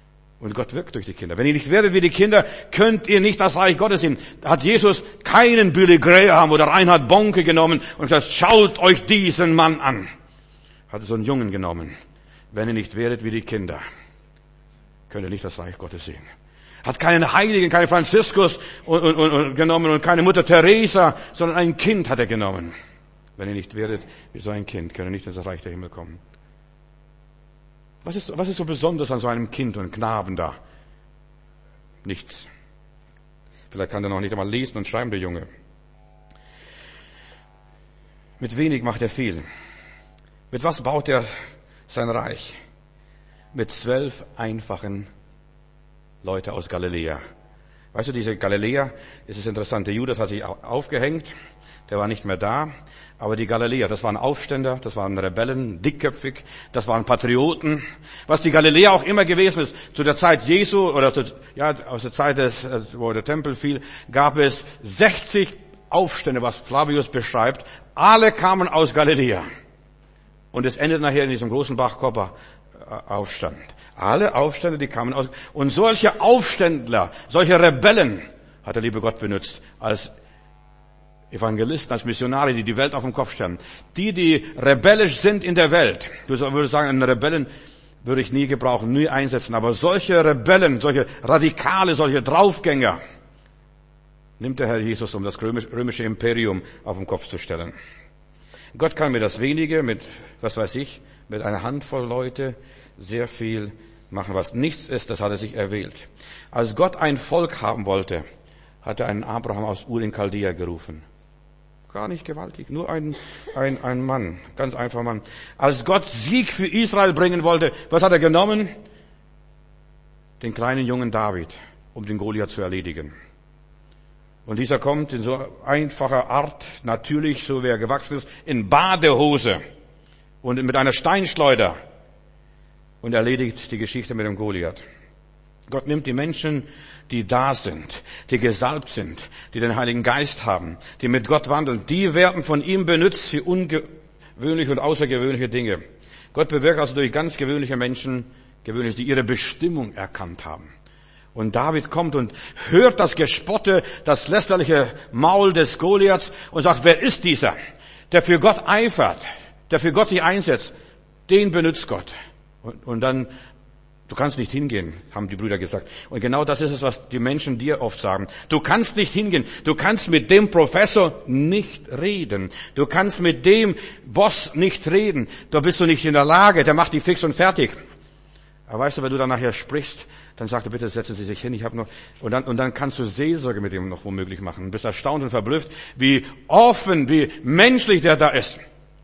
Und Gott wirkt durch die Kinder. Wenn ihr nicht werdet wie die Kinder, könnt ihr nicht das Reich Gottes sehen. Da hat Jesus keinen Billy Graham oder Reinhard Bonke genommen und gesagt, schaut euch diesen Mann an. Hat so einen Jungen genommen. Wenn ihr nicht werdet wie die Kinder, könnt ihr nicht das Reich Gottes sehen. Hat keinen Heiligen, keinen Franziskus und, und, und, und genommen und keine Mutter Teresa, sondern ein Kind hat er genommen. Wenn ihr nicht werdet wie so ein Kind, könnt ihr nicht in das Reich der Himmel kommen. Was ist, was ist so besonders an so einem Kind und Knaben da? Nichts. Vielleicht kann er noch nicht einmal lesen und schreiben, der Junge. Mit wenig macht er viel. Mit was baut er sein Reich? Mit zwölf einfachen Leute aus Galiläa. Weißt du, diese Galiläer, es ist interessant, der Judas hat sich aufgehängt, der war nicht mehr da, aber die Galiläer, das waren Aufständer, das waren Rebellen, dickköpfig, das waren Patrioten. Was die Galiläer auch immer gewesen ist, zu der Zeit Jesu, oder zu, ja, aus der Zeit, des, wo der Tempel fiel, gab es sechzig Aufstände, was Flavius beschreibt, alle kamen aus Galiläa. Und es endet nachher in diesem großen Bach-Koba-Aufstand. Alle Aufstände, die kamen aus, und solche Aufständler, solche Rebellen hat der liebe Gott benutzt als Evangelisten, als Missionare, die die Welt auf den Kopf stellen. Die, die rebellisch sind in der Welt. Du würdest sagen, einen Rebellen würde ich nie gebrauchen, nie einsetzen. Aber solche Rebellen, solche Radikale, solche Draufgänger nimmt der Herr Jesus, um das römische Imperium auf den Kopf zu stellen. Gott kann mit das Wenige, mit, was weiß ich, mit einer Handvoll Leute sehr viel machen. Was nichts ist, das hat er sich erwählt. Als Gott ein Volk haben wollte, hat er einen Abraham aus Ur in Chaldea gerufen. Gar nicht gewaltig, nur ein, ein, ein Mann, ganz einfacher Mann. Als Gott Sieg für Israel bringen wollte, was hat er genommen? Den kleinen jungen David, um den Goliath zu erledigen. Und dieser kommt in so einfacher Art, natürlich, so wie er gewachsen ist, in Badehose und mit einer Steinschleuder und erledigt die Geschichte mit dem Goliath. Gott nimmt die Menschen, die da sind, die gesalbt sind, die den Heiligen Geist haben, die mit Gott wandeln, die werden von ihm benutzt für ungewöhnliche und außergewöhnliche Dinge. Gott bewirkt also durch ganz gewöhnliche Menschen, gewöhnlich, die ihre Bestimmung erkannt haben. Und David kommt und hört das Gespotte, das lästerliche Maul des Goliaths und sagt, wer ist dieser, der für Gott eifert, der für Gott sich einsetzt? Den benutzt Gott. Und, und dann, du kannst nicht hingehen, haben die Brüder gesagt. Und genau das ist es, was die Menschen dir oft sagen. Du kannst nicht hingehen. Du kannst mit dem Professor nicht reden. Du kannst mit dem Boss nicht reden. Da bist du nicht in der Lage. Der macht dich fix und fertig. Aber weißt du, wenn du dann nachher sprichst, dann sagt er, bitte setzen Sie sich hin, ich habe noch, und dann, und dann kannst du Seelsorge mit ihm noch womöglich machen. Du bist erstaunt und verblüfft, wie offen, wie menschlich der da ist.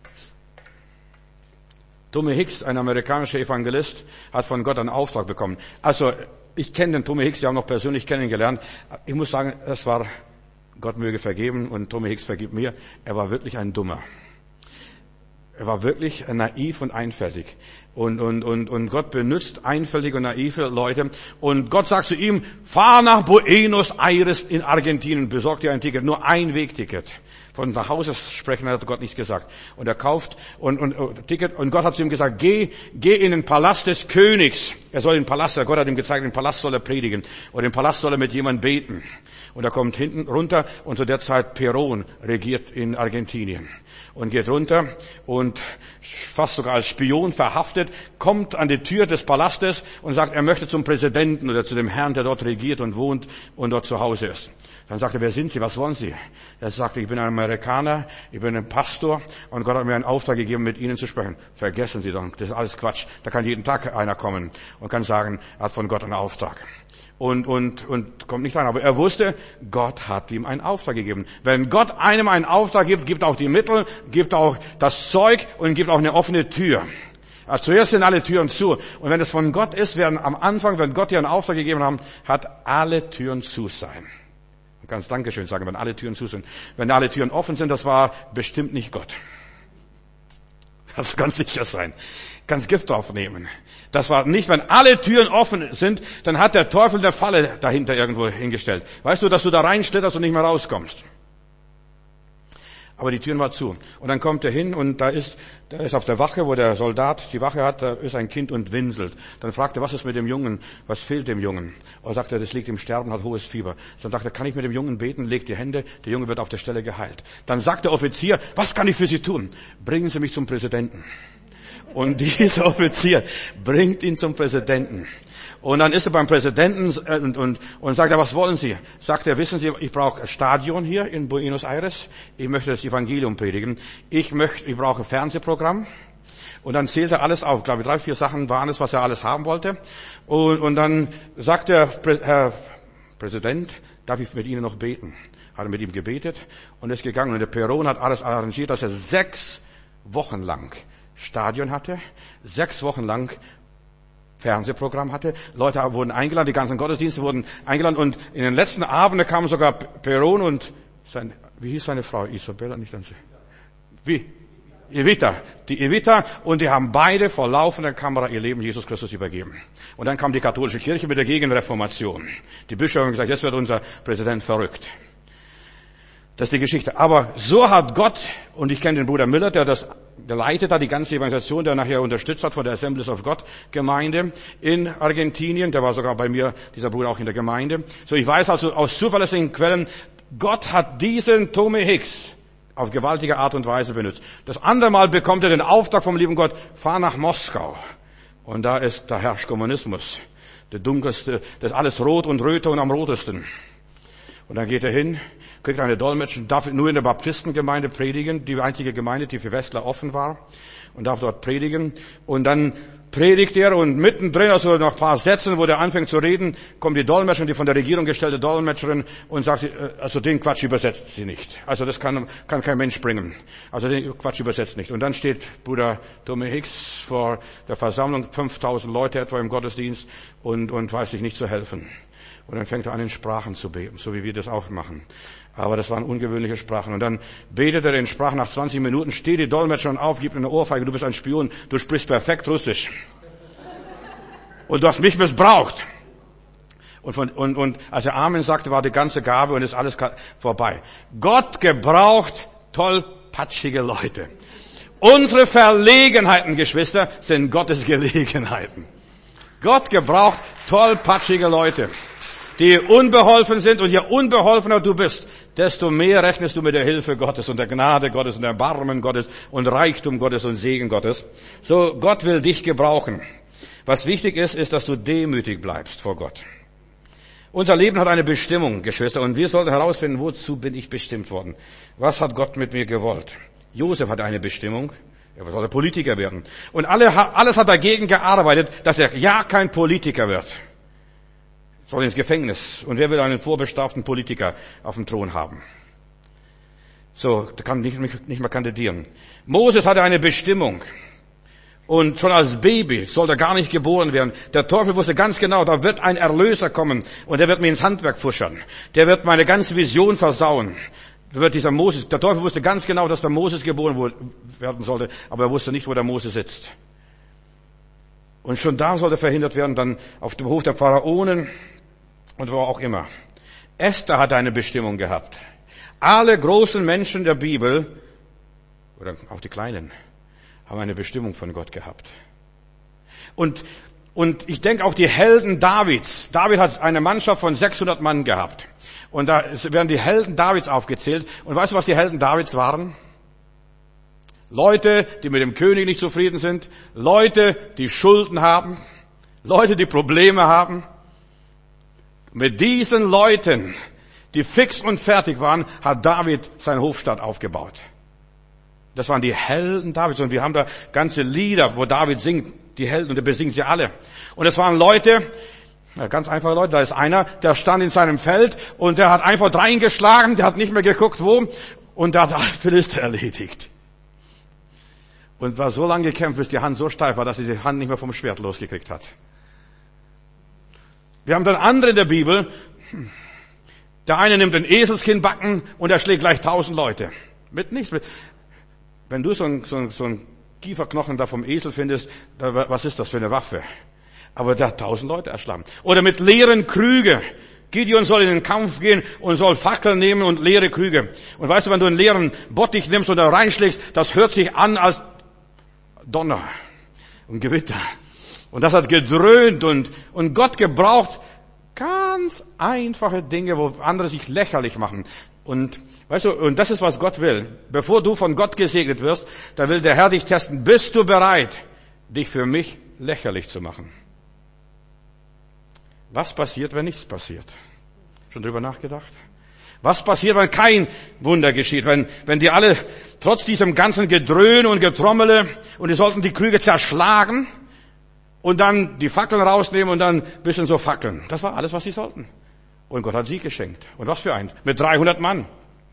Tommy Hicks, ein amerikanischer Evangelist, hat von Gott einen Auftrag bekommen. Also, ich kenne den Tommy Hicks, wir haben noch persönlich kennengelernt. Ich muss sagen, es war, Gott möge vergeben und Tommy Hicks vergibt mir, er war wirklich ein Dummer. Er war wirklich naiv und einfältig. Und, und, und, und Gott benutzt einfältige und naive Leute. Und Gott sagt zu ihm, fahr nach Buenos Aires in Argentinien, besorg dir ein Ticket, nur ein Wegticket. Von nach Hause sprechen hat Gott nichts gesagt. Und er kauft und, und, und Ticket, und Gott hat zu ihm gesagt, geh, geh in den Palast des Königs. Er soll in den Palast, Gott hat ihm gezeigt, in den Palast soll er predigen. Und im Palast soll er mit jemandem beten. Und er kommt hinten runter, und zu der Zeit Perón regiert in Argentinien. Und geht runter und fast sogar als Spion verhaftet, kommt an die Tür des Palastes und sagt, er möchte zum Präsidenten oder zu dem Herrn, der dort regiert und wohnt und dort zu Hause ist. Dann sagt er, wer sind Sie, was wollen Sie? Er sagt, ich bin ein Amerikaner, ich bin ein Pastor und Gott hat mir einen Auftrag gegeben, mit Ihnen zu sprechen. Vergessen Sie doch, das ist alles Quatsch. Da kann jeden Tag einer kommen und kann sagen, er hat von Gott einen Auftrag. Und, und, und kommt nicht rein. Aber er wusste, Gott hat ihm einen Auftrag gegeben. Wenn Gott einem einen Auftrag gibt, gibt auch die Mittel, gibt auch das Zeug und gibt auch eine offene Tür. Also zuerst sind alle Türen zu. Und wenn es von Gott ist, werden am Anfang, wenn Gott dir einen Auftrag gegeben hat, hat alle Türen zu sein. Du kannst Dankeschön sagen, wenn alle Türen zu sind. Wenn alle Türen offen sind, das war bestimmt nicht Gott. Das kann sicher sein. Kannst Gift draufnehmen. Das war nicht, wenn alle Türen offen sind, dann hat der Teufel eine Falle dahinter irgendwo hingestellt. Weißt du, dass du da reinschlitterst und nicht mehr rauskommst. aber die Türen waren zu. Und dann kommt er hin und da ist, da ist auf der Wache, wo der Soldat die Wache hat, da ist ein Kind und winselt. Dann fragt er, was ist mit dem Jungen? Was fehlt dem Jungen? Und sagt er, das liegt im Sterben, hat hohes Fieber. Dann sagt er, kann ich mit dem Jungen beten? Legt die Hände, der Junge wird auf der Stelle geheilt. Dann sagt der Offizier, was kann ich für Sie tun? Bringen Sie mich zum Präsidenten. Und dieser Offizier bringt ihn zum Präsidenten. Und dann ist er beim Präsidenten und, und, und sagt er, was wollen Sie? Sagt er, wissen Sie, ich brauche ein Stadion hier in Buenos Aires. Ich möchte das Evangelium predigen. Ich möchte, ich brauche ein Fernsehprogramm. Und dann zählt er alles auf. Ich glaube, drei, vier Sachen waren es, was er alles haben wollte. Und, und dann sagt der Herr Präsident, darf ich mit Ihnen noch beten? Hat er mit ihm gebetet und ist gegangen. Und der Perón hat alles arrangiert, dass er sechs Wochen lang Stadion hatte, sechs Wochen lang Fernsehprogramm hatte. Leute wurden eingeladen, die ganzen Gottesdienste wurden eingeladen und in den letzten Abenden kamen sogar Perón und sein, wie hieß seine Frau? Isabella, nicht ganz. Wie? Evita. Die Evita und die haben beide vor laufender Kamera ihr Leben Jesus Christus übergeben. Und dann kam die katholische Kirche mit der Gegenreformation. Die Bischöfe haben gesagt, jetzt wird unser Präsident verrückt. Das ist die Geschichte. Aber so hat Gott, und ich kenne den Bruder Müller, der das, der leitet da die ganze Evangelisation, der nachher unterstützt hat von der Assemblies of God Gemeinde in Argentinien. Der war sogar bei mir, dieser Bruder, auch in der Gemeinde. So, ich weiß also aus zuverlässigen Quellen, Gott hat diesen Tommy Hicks auf gewaltige Art und Weise benutzt. Das andere Mal bekommt er den Auftrag vom lieben Gott, fahr nach Moskau. Und da ist, da herrscht Kommunismus. Der dunkelste, das ist alles rot und röter und am rotesten. Und dann geht er hin, kriegt eine Dolmetscherin, darf nur in der Baptistengemeinde predigen, die einzige Gemeinde, die für Westler offen war, und darf dort predigen. Und dann predigt er und mittendrin, also nach ein paar Sätzen, wo der anfängt zu reden, kommt die Dolmetscherin, die von der Regierung gestellte Dolmetscherin, und sagt, also den Quatsch übersetzt sie nicht. Also das kann, kann kein Mensch bringen. Also den Quatsch übersetzt nicht. Und dann steht Bruder Tommy Hicks vor der Versammlung, fünftausend Leute etwa im Gottesdienst, und, und weiß sich nicht zu helfen. Und dann fängt er an, in Sprachen zu beten, so wie wir das auch machen. Aber das waren ungewöhnliche Sprachen. Und dann betet er in Sprachen. Nach zwanzig Minuten steht die Dolmetscherin auf, gibt eine Ohrfeige. Du bist ein Spion. Du sprichst perfekt Russisch. Und du hast mich missbraucht. Und, von, und, und als er Amen sagte, war die ganze Gabe und ist alles vorbei. Gott gebraucht tollpatschige Leute. Unsere Verlegenheiten, Geschwister, sind Gottes Gelegenheiten. Gott gebraucht tollpatschige Leute, die unbeholfen sind, und je unbeholfener du bist, desto mehr rechnest du mit der Hilfe Gottes und der Gnade Gottes und der Erbarmen Gottes und Reichtum Gottes und Segen Gottes. So, Gott will dich gebrauchen. Was wichtig ist, ist, dass du demütig bleibst vor Gott. Unser Leben hat eine Bestimmung, Geschwister, und wir sollten herausfinden, wozu bin ich bestimmt worden? Was hat Gott mit mir gewollt? Josef hatte eine Bestimmung. Er sollte Politiker werden. Und alle, alles hat dagegen gearbeitet, dass er ja kein Politiker wird. Soll ins Gefängnis. Und wer will einen vorbestraften Politiker auf dem Thron haben? So, der kann nicht, nicht mehr kandidieren. Moses hatte eine Bestimmung. Und schon als Baby sollte er gar nicht geboren werden. Der Teufel wusste ganz genau, da wird ein Erlöser kommen. Und der wird mir ins Handwerk fuschern. Der wird meine ganze Vision versauen. Da wird dieser Moses, der Teufel wusste ganz genau, dass der Moses geboren werden sollte. Aber er wusste nicht, wo der Moses sitzt. Und schon da sollte verhindert werden, dann auf dem Hof der Pharaonen und wo auch immer. Esther hat eine Bestimmung gehabt. Alle großen Menschen der Bibel, oder auch die kleinen, haben eine Bestimmung von Gott gehabt. Und, und ich denke auch die Helden Davids. David hat eine Mannschaft von sechshundert Mann gehabt. Und da werden die Helden Davids aufgezählt. Und weißt du, was die Helden Davids waren? Leute, die mit dem König nicht zufrieden sind. Leute, die Schulden haben. Leute, die Probleme haben. Mit diesen Leuten, die fix und fertig waren, hat David seine Hofstadt aufgebaut. Das waren die Helden Davids. Und wir haben da ganze Lieder, wo David singt, die Helden, und er besingt sie alle. Und es waren Leute, ja, ganz einfache Leute. Da ist einer, der stand in seinem Feld und der hat einfach reingeschlagen, der hat nicht mehr geguckt, wo, und der hat alle Philister erledigt. Und war so lange gekämpft, bis die Hand so steif war, dass sie die Hand nicht mehr vom Schwert losgekriegt hat. Wir haben dann andere in der Bibel. Der eine nimmt ein Eselskinnbacken und er schlägt gleich tausend Leute. Mit nichts. Wenn du so ein, so ein, so ein Kieferknochen da vom Esel findest, da, was ist das für eine Waffe? Aber der hat tausend Leute erschlagen. Oder mit leeren Krüge Gideon soll in den Kampf gehen und soll Fackeln nehmen und leere Krüge. Und weißt du, wenn du einen leeren Bottich nimmst und da reinschlägst, das hört sich an als Donner und Gewitter. Und das hat gedröhnt und, und Gott gebraucht ganz einfache Dinge, wo andere sich lächerlich machen. Und, weißt du, und das ist, was Gott will. Bevor du von Gott gesegnet wirst, da will der Herr dich testen. Bist du bereit, dich für mich lächerlich zu machen? Was passiert, wenn nichts passiert? Schon drüber nachgedacht? Was passiert, wenn kein Wunder geschieht? Wenn, wenn die alle, trotz diesem ganzen Gedröhne und Getrommele, und die sollten die Krüge zerschlagen, und dann die Fackeln rausnehmen und dann ein bisschen so fackeln. Das war alles, was sie sollten. Und Gott hat Sieg geschenkt. Und was für ein? Mit dreihundert Mann.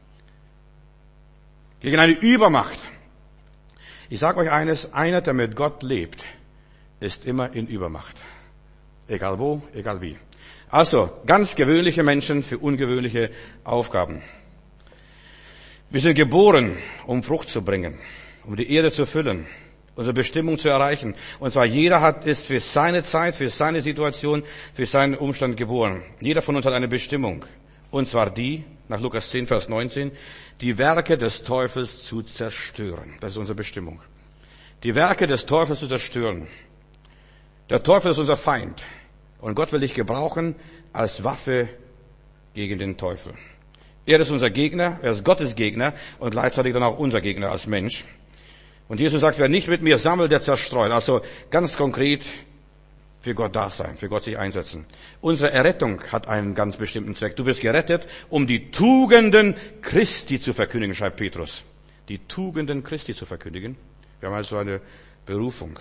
Gegen eine Übermacht. Ich sage euch eines, einer, der mit Gott lebt, ist immer in Übermacht. Egal wo, egal wie. Also, ganz gewöhnliche Menschen für ungewöhnliche Aufgaben. Wir sind geboren, um Frucht zu bringen, um die Erde zu füllen, unsere Bestimmung zu erreichen. Und zwar jeder hat, ist für seine Zeit, für seine Situation, für seinen Umstand geboren. Jeder von uns hat eine Bestimmung. Und zwar die, nach Lukas zehn, Vers neunzehn, die Werke des Teufels zu zerstören. Das ist unsere Bestimmung. Die Werke des Teufels zu zerstören. Der Teufel ist unser Feind. Und Gott will dich gebrauchen als Waffe gegen den Teufel. Er ist unser Gegner, er ist Gottes Gegner und gleichzeitig dann auch unser Gegner als Mensch. Und Jesus sagt, wer nicht mit mir sammelt, der zerstreut. Also ganz konkret für Gott da sein, für Gott sich einsetzen. Unsere Errettung hat einen ganz bestimmten Zweck. Du bist gerettet, um die Tugenden Christi zu verkündigen, schreibt Petrus. Die Tugenden Christi zu verkündigen. Wir haben also eine Berufung.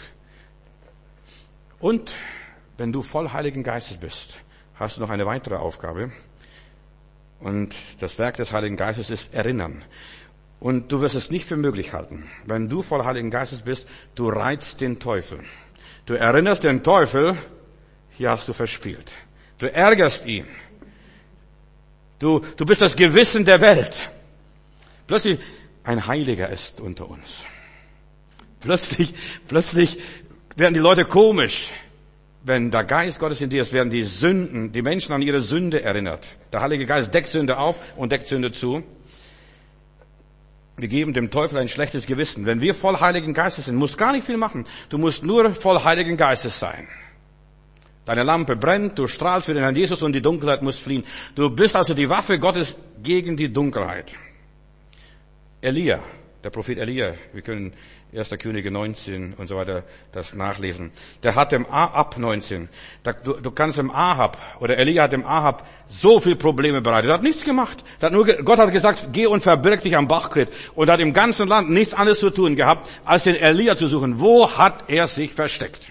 Und wenn du voll Heiligen Geistes bist, hast du noch eine weitere Aufgabe. Und das Werk des Heiligen Geistes ist Erinnern. Und du wirst es nicht für möglich halten. Wenn du voll Heiligen Geistes bist, du reizt den Teufel. Du erinnerst den Teufel, hier hast du verspielt. Du ärgerst ihn. Du, du bist das Gewissen der Welt. Plötzlich, ein Heiliger ist unter uns. Plötzlich, plötzlich werden die Leute komisch. Wenn der Geist Gottes in dir ist, werden die Sünden, die Menschen an ihre Sünde erinnert. Der Heilige Geist deckt Sünde auf und deckt Sünde zu. Wir geben dem Teufel ein schlechtes Gewissen. Wenn wir voll Heiligen Geistes sind, musst gar nicht viel machen. Du musst nur voll Heiligen Geistes sein. Deine Lampe brennt, du strahlst für den Herrn Jesus und die Dunkelheit muss fliehen. Du bist also die Waffe Gottes gegen die Dunkelheit. Elia, der Prophet Elia, wir können erster Könige neunzehn und so weiter das nachlesen. Der hat dem Ahab neunzehn. Du, du kannst dem Ahab, oder Elia hat dem Ahab so viel Probleme bereitet. Er hat nichts gemacht. Er hat nur, Gott hat gesagt, geh und verbirg dich am Bachkrit. Und er hat im ganzen Land nichts anderes zu tun gehabt, als den Elia zu suchen. Wo hat er sich versteckt?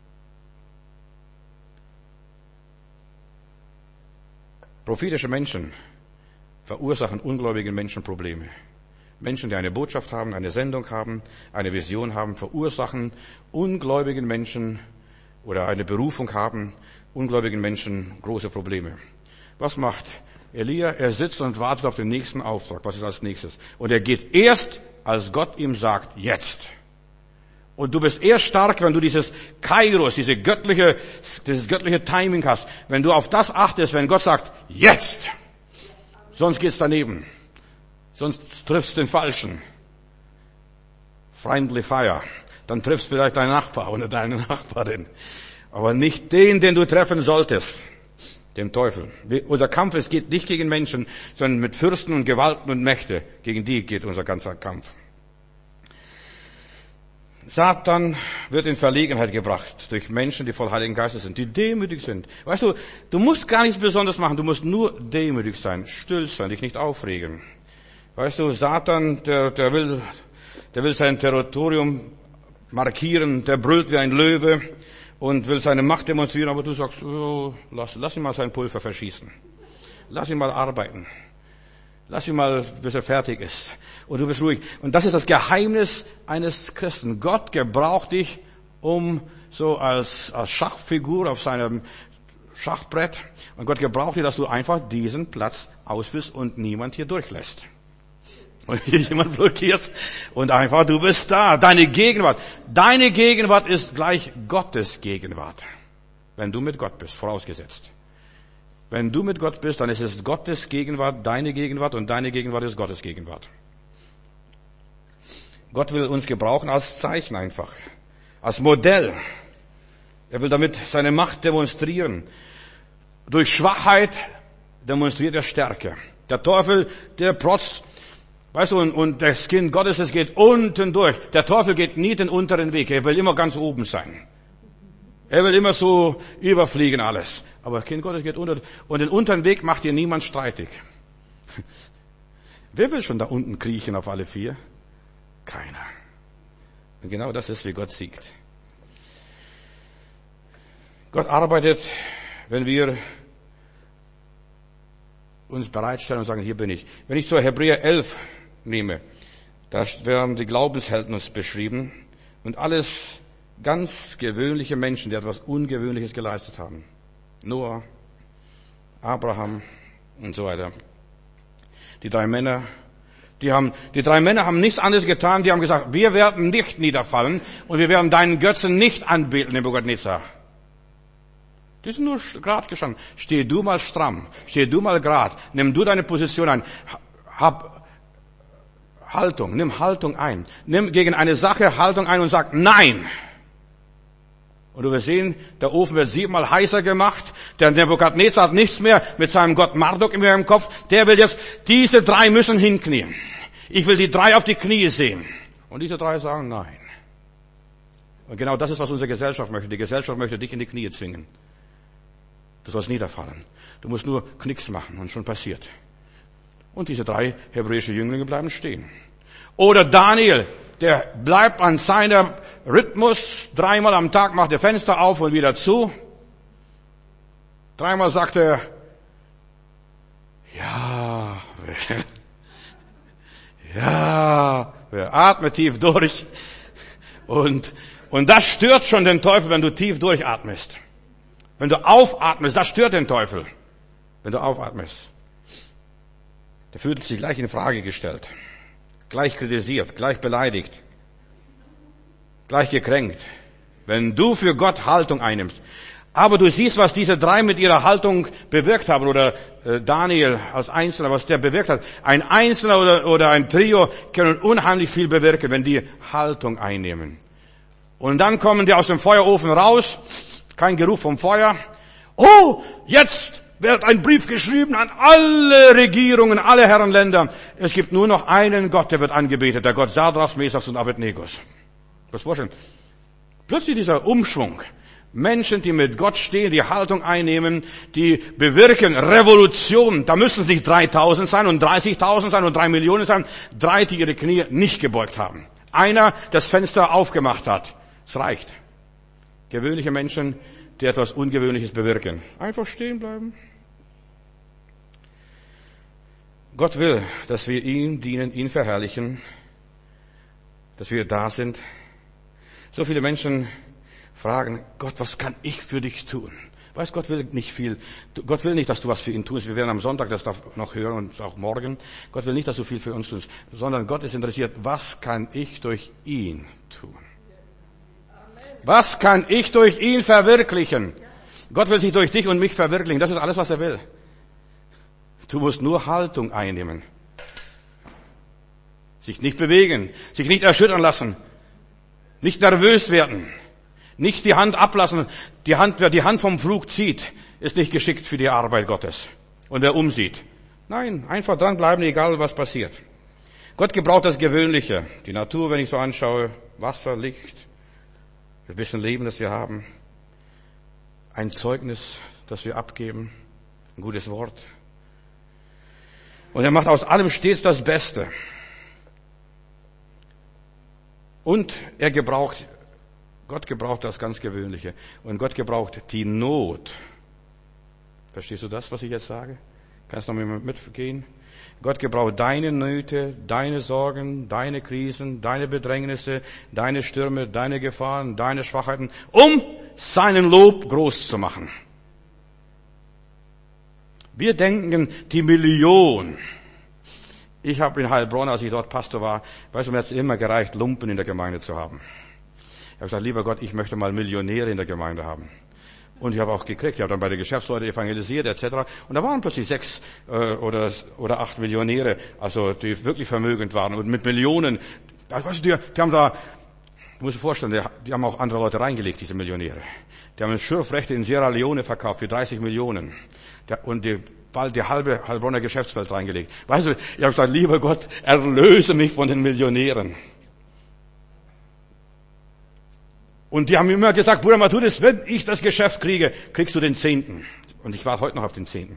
Prophetische Menschen verursachen ungläubigen Menschen Probleme. Menschen, die eine Botschaft haben, eine Sendung haben, eine Vision haben, verursachen ungläubigen Menschen oder eine Berufung haben, ungläubigen Menschen große Probleme. Was macht Elia? Er sitzt und wartet auf den nächsten Auftrag. Was ist als nächstes? Und er geht erst, als Gott ihm sagt, jetzt. Und du bist erst stark, wenn du dieses Kairos, diese göttliche, dieses göttliche Timing hast. Wenn du auf das achtest, wenn Gott sagt, jetzt. Sonst geht's daneben. Sonst triffst du den Falschen. Friendly fire. Dann triffst du vielleicht deinen Nachbar oder deine Nachbarin. Aber nicht den, den du treffen solltest. Den Teufel. Unser Kampf, es geht nicht gegen Menschen, sondern mit Fürsten und Gewalten und Mächte. Gegen die geht unser ganzer Kampf. Satan wird in Verlegenheit gebracht durch Menschen, die voll Heiligen Geistes sind, die demütig sind. Weißt du, du musst gar nichts Besonderes machen. Du musst nur demütig sein, still sein, dich nicht aufregen. Weißt du, Satan, der, der will, der will sein Territorium markieren, der brüllt wie ein Löwe und will seine Macht demonstrieren, aber du sagst, oh, lass, lass ihn mal sein Pulver verschießen. Lass ihn mal arbeiten. Lass ihn mal, bis er fertig ist. Und du bist ruhig. Und das ist das Geheimnis eines Christen. Gott gebraucht dich, um so als, als Schachfigur auf seinem Schachbrett. Und Gott gebraucht dich, dass du einfach diesen Platz ausfüllst und niemand hier durchlässt. Und hier jemand blockierst und einfach, du bist da. Deine Gegenwart. Deine Gegenwart ist gleich Gottes Gegenwart. Wenn du mit Gott bist, vorausgesetzt. Wenn du mit Gott bist, dann ist es Gottes Gegenwart, deine Gegenwart und deine Gegenwart ist Gottes Gegenwart. Gott will uns gebrauchen als Zeichen einfach, als Modell. Er will damit seine Macht demonstrieren. Durch Schwachheit demonstriert er Stärke. Der Teufel, der protzt, weißt du, und, und das Kind Gottes, es geht unten durch. Der Teufel geht nie den unteren Weg. Er will immer ganz oben sein. Er will immer so überfliegen alles. Aber das Kind Gottes geht unter. Und den unteren Weg macht dir niemand streitig. Wer will schon da unten kriechen auf alle vier? Keiner. Und genau das ist, wie Gott siegt. Gott arbeitet, wenn wir uns bereitstellen und sagen, hier bin ich. Wenn ich zur Hebräer elf nehme, da werden die Glaubenshelden uns beschrieben und alles ganz gewöhnliche Menschen, die etwas Ungewöhnliches geleistet haben. Noah, Abraham und so weiter. Die drei Männer, die haben, die drei Männer haben nichts anderes getan, die haben gesagt, wir werden nicht niederfallen und wir werden deinen Götzen nicht anbeten, Nebukadnezar. Die sind nur grad gestanden. Steh du mal stramm. Steh du mal grad. Nimm du deine Position ein. Hab Haltung. Nimm Haltung ein. Nimm gegen eine Sache Haltung ein und sag Nein. Und du wirst sehen, der Ofen wird siebenmal heißer gemacht. Der Nebukadnezar hat nichts mehr mit seinem Gott Marduk in ihrem Kopf. Der will jetzt, diese drei müssen hinknien. Ich will die drei auf die Knie sehen. Und diese drei sagen Nein. Und genau das ist, was unsere Gesellschaft möchte. Die Gesellschaft möchte dich in die Knie zwingen. Du sollst niederfallen. Du musst nur Knicks machen und schon passiert. Und diese drei hebräische Jünglinge bleiben stehen. Oder Daniel, der bleibt an seinem Rhythmus. Dreimal am Tag macht er Fenster auf und wieder zu. Dreimal sagt er, ja, ja, atme tief durch. Und, und das stört schon den Teufel, wenn du tief durchatmest. Wenn du aufatmest, das stört den Teufel. Wenn du aufatmest. Der fühlt sich gleich in Frage gestellt. Gleich kritisiert, gleich beleidigt. Gleich gekränkt. Wenn du für Gott Haltung einnimmst. Aber du siehst, was diese drei mit ihrer Haltung bewirkt haben. Oder äh, Daniel als Einzelner, was der bewirkt hat. Ein Einzelner oder, oder ein Trio können unheimlich viel bewirken, wenn die Haltung einnehmen. Und dann kommen die aus dem Feuerofen raus. Kein Geruch vom Feuer. Oh, jetzt wird ein Brief geschrieben an alle Regierungen, alle Herrenländer. Es gibt nur noch einen Gott, der wird angebetet. Der Gott Sadrachs, Mesachs und Abednego. Das vorstellen. Plötzlich dieser Umschwung. Menschen, die mit Gott stehen, die Haltung einnehmen, die bewirken Revolution. Da müssen es nicht dreitausend sein und dreißigtausend sein und drei Millionen sein. Drei, die ihre Knie nicht gebeugt haben. Einer, das Fenster aufgemacht hat. Es reicht. Gewöhnliche Menschen, die etwas Ungewöhnliches bewirken. Einfach stehen bleiben. Gott will, dass wir ihm dienen, ihn verherrlichen, dass wir da sind. So viele Menschen fragen, Gott, was kann ich für dich tun? Weißt, Gott will nicht viel. Gott will nicht, dass du was für ihn tust. Wir werden am Sonntag das noch hören und auch morgen. Gott will nicht, dass du viel für uns tust, sondern Gott ist interessiert, was kann ich durch ihn tun? Was kann ich durch ihn verwirklichen? Gott will sich durch dich und mich verwirklichen. Das ist alles, was er will. Du musst nur Haltung einnehmen. Sich nicht bewegen, sich nicht erschüttern lassen, nicht nervös werden, nicht die Hand ablassen. Die Hand, wer die Hand vom Flug zieht, ist nicht geschickt für die Arbeit Gottes. Und wer umsieht. Nein, einfach dranbleiben, egal was passiert. Gott gebraucht das Gewöhnliche. Die Natur, wenn ich so anschaue, Wasser, Licht, ein bisschen Leben, das wir haben, ein Zeugnis, das wir abgeben, ein gutes Wort. Und er macht aus allem stets das Beste. Und er gebraucht, Gott gebraucht das ganz Gewöhnliche. Und Gott gebraucht die Not. Verstehst du das, was ich jetzt sage? Kannst du noch mal mitgehen? Gott gebraucht deine Nöte, deine Sorgen, deine Krisen, deine Bedrängnisse, deine Stürme, deine Gefahren, deine Schwachheiten, um seinen Lob groß zu machen. Wir denken, die Million. Ich habe in Heilbronn, als ich dort Pastor war, weißt du, mir hat es immer gereicht, Lumpen in der Gemeinde zu haben. Ich habe gesagt, lieber Gott, ich möchte mal Millionäre in der Gemeinde haben. Und ich habe auch gekriegt, ich habe dann bei den Geschäftsleuten evangelisiert et cetera. Und da waren plötzlich sechs äh, oder oder acht Millionäre, also die wirklich vermögend waren und mit Millionen. Also, weißt du, die, die haben da, du musst dir vorstellen, die, die haben auch andere Leute reingelegt, diese Millionäre. Die haben Schürfrechte in Sierra Leone verkauft für dreißig Millionen. Der, und die, bald die halbe Heilbronner Geschäftswelt reingelegt. Weißt du, ich habe gesagt, lieber Gott, erlöse mich von den Millionären. Und die haben mir immer gesagt, Bruder Matthäus, wenn ich das Geschäft kriege, kriegst du den Zehnten. Und ich warte heute noch auf den Zehnten.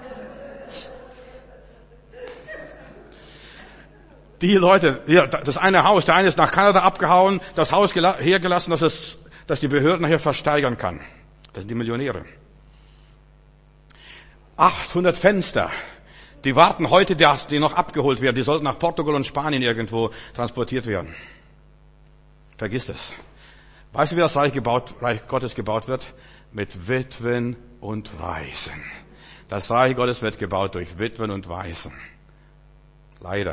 Die Leute, ja, das eine Haus, der eine ist nach Kanada abgehauen, das Haus hergelassen, dass es, dass die Behörden nachher versteigern kann. Das sind die Millionäre. achthundert Fenster, die warten heute, dass die noch abgeholt werden. Die sollten nach Portugal und Spanien irgendwo transportiert werden. Vergiss es. Weißt du, wie das Reich gebaut, Reich Gottes gebaut wird? Mit Witwen und Waisen. Das Reich Gottes wird gebaut durch Witwen und Waisen. Leider.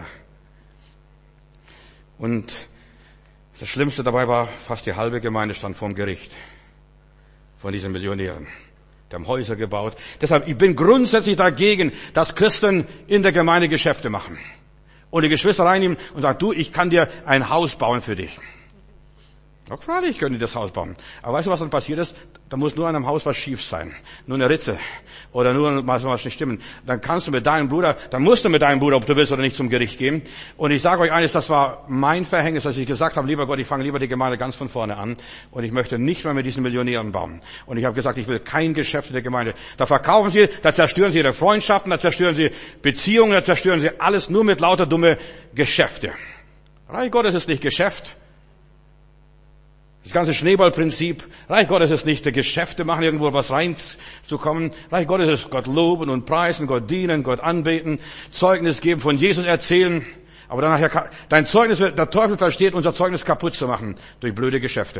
Und das Schlimmste dabei war, fast die halbe Gemeinde stand vorm Gericht von diesen Millionären. Die haben Häuser gebaut. Deshalb, ich bin grundsätzlich dagegen, dass Christen in der Gemeinde Geschäfte machen. Und die Geschwister reinnehmen und sagen, du, ich kann dir ein Haus bauen für dich. Auch freilich können die das Haus bauen. Aber weißt du, was dann passiert ist? Da muss nur an einem Haus was schief sein. Nur eine Ritze. Oder nur was nicht stimmen. Dann kannst du mit deinem Bruder, dann musst du mit deinem Bruder, ob du willst oder nicht, zum Gericht gehen. Und ich sage euch eines, das war mein Verhängnis, dass ich gesagt habe, lieber Gott, ich fange lieber die Gemeinde ganz von vorne an. Und ich möchte nicht mehr mit diesen Millionären bauen. Und ich habe gesagt, ich will kein Geschäft in der Gemeinde. Da verkaufen sie, da zerstören sie ihre Freundschaften, da zerstören sie Beziehungen, da zerstören sie alles nur mit lauter dumme Geschäfte. Reich Gottes ist nicht Geschäft. Das ganze Schneeballprinzip, Reich Gottes ist nicht Geschäfte machen, irgendwo was reinzukommen. Reich Gottes ist Gott loben und preisen, Gott dienen, Gott anbeten, Zeugnis geben, von Jesus erzählen. Aber dann nachher, dein Zeugnis, der Teufel versteht, unser Zeugnis kaputt zu machen durch blöde Geschäfte.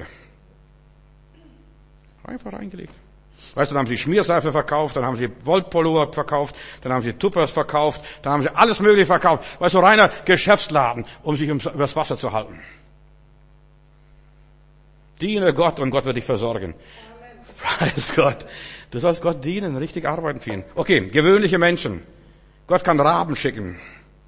Einfach reingelegt. Weißt du, dann haben sie Schmierseife verkauft, dann haben sie Wollpullover verkauft, dann haben sie Tuppers verkauft, dann haben sie alles Mögliche verkauft. Weißt du, reiner Geschäftsladen, um sich übers Wasser zu halten. Diene Gott und Gott wird dich versorgen. Preis Gott. Du sollst Gott dienen, richtig arbeiten für ihn. Okay, gewöhnliche Menschen. Gott kann Raben schicken.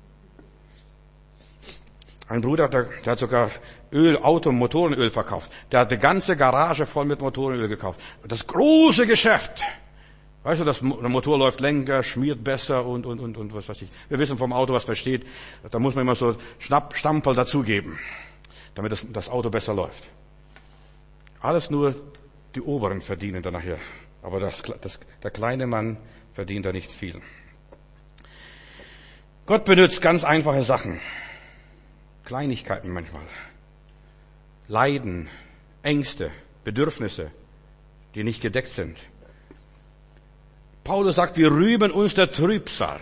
Ein Bruder, der, der hat sogar Öl, Auto, Motorenöl verkauft. Der hat eine ganze Garage voll mit Motorenöl gekauft. Das große Geschäft. Weißt du, das, der Motor läuft länger, schmiert besser und, und, und, und was weiß ich. Wir wissen vom Auto, was versteht. Da muss man immer so Schnapp, Stamperl dazugeben, damit das, das Auto besser läuft. Alles nur die Oberen verdienen da nachher. Aber das, das, der kleine Mann verdient da nicht viel. Gott benutzt ganz einfache Sachen. Kleinigkeiten manchmal. Leiden, Ängste, Bedürfnisse, die nicht gedeckt sind. Paulus sagt, wir rühmen uns der Trübsal.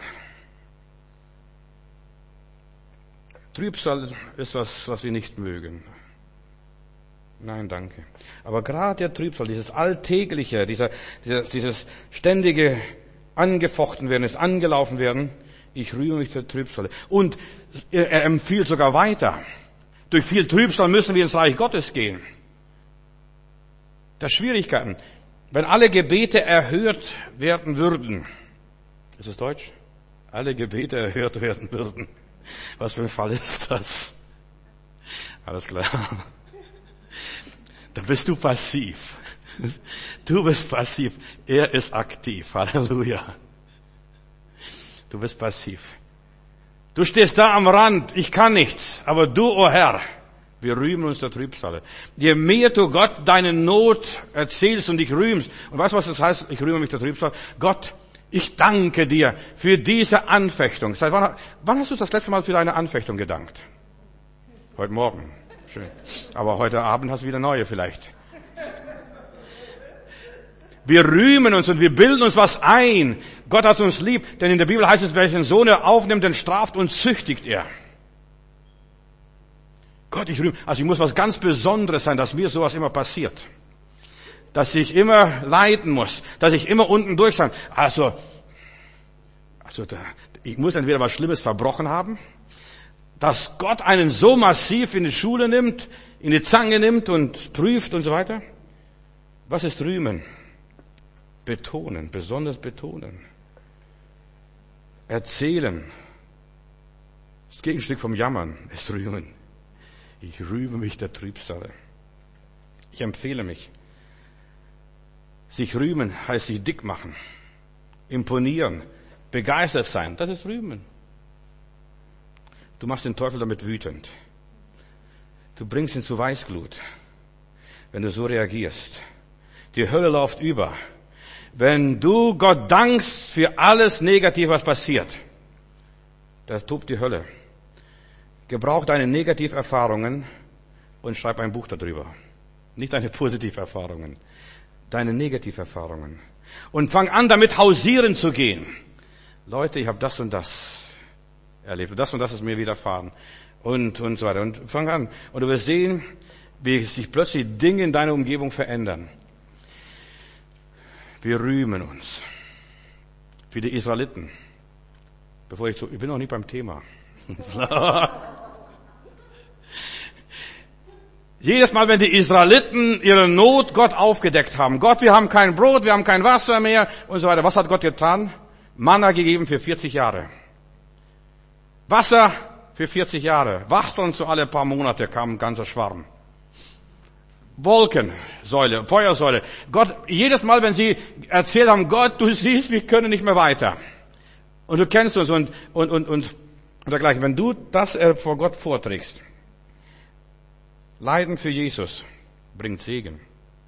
Trübsal ist was, was wir nicht mögen. Nein, danke. Aber gerade der Trübsal, dieses Alltägliche, dieser, dieser, dieses ständige angefochten werden, das angelaufen werden, ich rühme mich der Trübsal. Und er empfiehlt sogar weiter. Durch viel Trübsal müssen wir ins Reich Gottes gehen. Das Schwierigkeiten. Wenn alle Gebete erhört werden würden, ist es Deutsch? Alle Gebete erhört werden würden. Was für ein Fall ist das? Alles klar. Da bist du passiv. Du bist passiv. Er ist aktiv. Halleluja. Du bist passiv. Du stehst da am Rand. Ich kann nichts. Aber du, o oh Herr, wir rühmen uns der Trübsale. Je mehr du Gott deine Not erzählst und dich rühmst. Und weißt du, was das heißt? Ich rühme mich der Trübsale. Gott, ich danke dir für diese Anfechtung. Seit wann, wann hast du das letzte Mal für deine Anfechtung gedankt? Heute Morgen. Schön. Aber heute Abend hast du wieder neue vielleicht. Wir rühmen uns und wir bilden uns was ein. Gott hat uns lieb, denn in der Bibel heißt es, welchen Sohn er aufnimmt, den straft und züchtigt er. Gott, ich rühme. Also ich muss was ganz Besonderes sein, dass mir sowas immer passiert. Dass ich immer leiden muss, dass ich immer unten durch sein. Also, also da, ich muss entweder was Schlimmes verbrochen haben, dass Gott einen so massiv in die Schule nimmt, in die Zange nimmt und prüft und so weiter. Was ist Rühmen? Betonen, besonders betonen. Erzählen. Das Gegenstück vom Jammern ist Rühmen. Ich rühme mich der Trübsale. Ich empfehle mich. Sich rühmen heißt sich dick machen, imponieren, begeistert sein. Das ist Rühmen. Du machst den Teufel damit wütend. Du bringst ihn zu Weißglut, wenn du so reagierst. Die Hölle läuft über. Wenn du Gott dankst für alles Negative, was passiert, da tobt die Hölle. Gebrauch deine Negativerfahrungen und schreib ein Buch darüber. Nicht deine Positiverfahrungen, deine Negativerfahrungen. Und fang an, damit hausieren zu gehen. Leute, ich habe das und das erlebt. Und das und das ist mir widerfahren. Und, und so weiter. Und fang an. Und du wirst sehen, wie sich plötzlich Dinge in deiner Umgebung verändern. Wir rühmen uns. Wie die Israeliten. Bevor ich so, ich bin noch nicht beim Thema. Jedes Mal, wenn die Israeliten ihre Not Gott aufgedeckt haben. Gott, wir haben kein Brot, wir haben kein Wasser mehr und so weiter. Was hat Gott getan? Manna gegeben für vierzig Jahre. Wasser für vierzig Jahre. Wachteln zu alle paar Monate kam ein ganzer Schwarm. Wolkensäule, Feuersäule. Gott, jedes Mal, wenn sie erzählt haben, Gott, du siehst, wir können nicht mehr weiter. Und du kennst uns und, und, und, und, und dergleichen. Wenn du das vor Gott vorträgst, Leiden für Jesus bringt Segen.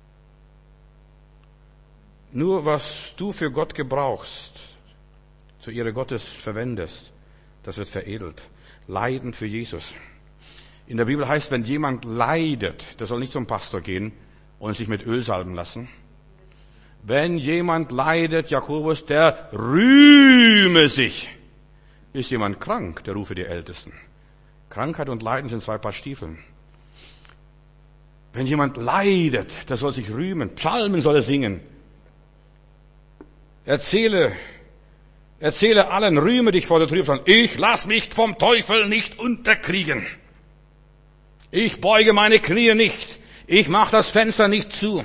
Nur was du für Gott gebrauchst, zur Ehre Gottes verwendest, das wird veredelt. Leiden für Jesus. In der Bibel heißt, wenn jemand leidet, der soll nicht zum Pastor gehen und sich mit Öl salben lassen. Wenn jemand leidet, Jakobus, der rühme sich. Ist jemand krank, der rufe die Ältesten. Krankheit und Leiden sind zwei Paar Stiefeln. Wenn jemand leidet, der soll sich rühmen. Psalmen soll er singen. Erzähle, erzähle allen, rühme dich vor der Trübsal. Ich lass mich vom Teufel nicht unterkriegen. Ich beuge meine Knie nicht. Ich mach das Fenster nicht zu.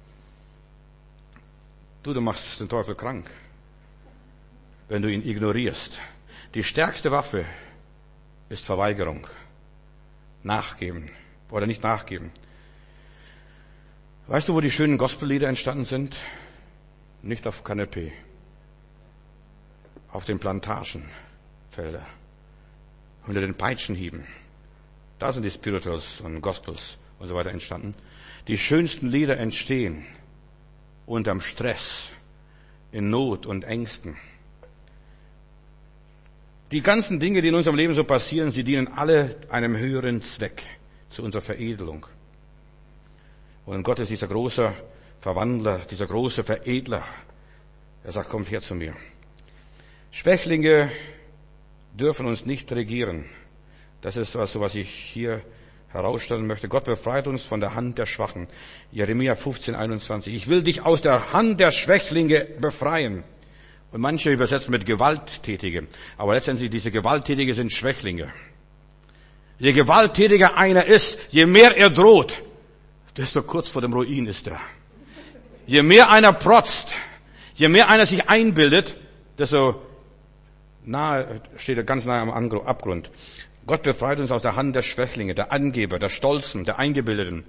Du, du machst den Teufel krank, wenn du ihn ignorierst. Die stärkste Waffe ist Verweigerung. Nachgeben oder nicht nachgeben. Weißt du, wo die schönen Gospellieder entstanden sind? Nicht auf Kanapee. Auf den Plantagenfeldern. Unter den Peitschenhieben. Da sind die Spirituals und Gospels und so weiter entstanden. Die schönsten Lieder entstehen unterm Stress, in Not und Ängsten. Die ganzen Dinge, die in unserem Leben so passieren, sie dienen alle einem höheren Zweck, zu unserer Veredelung. Und Gott ist dieser große Verwandler, dieser große Veredler. Er sagt, kommt her zu mir. Schwächlinge dürfen uns nicht regieren. Das ist was, was ich hier herausstellen möchte. Gott befreit uns von der Hand der Schwachen. Jeremia fünfzehn, einundzwanzig. Ich will dich aus der Hand der Schwächlinge befreien. Und manche übersetzen mit Gewalttätige. Aber letztendlich diese Gewalttätige sind Schwächlinge. Je gewalttätiger einer ist, je mehr er droht, desto kurz vor dem Ruin ist er. Je mehr einer protzt, je mehr einer sich einbildet, desto nahe steht er ganz nahe am Abgrund. Gott befreit uns aus der Hand der Schwächlinge, der Angeber, der Stolzen, der Eingebildeten.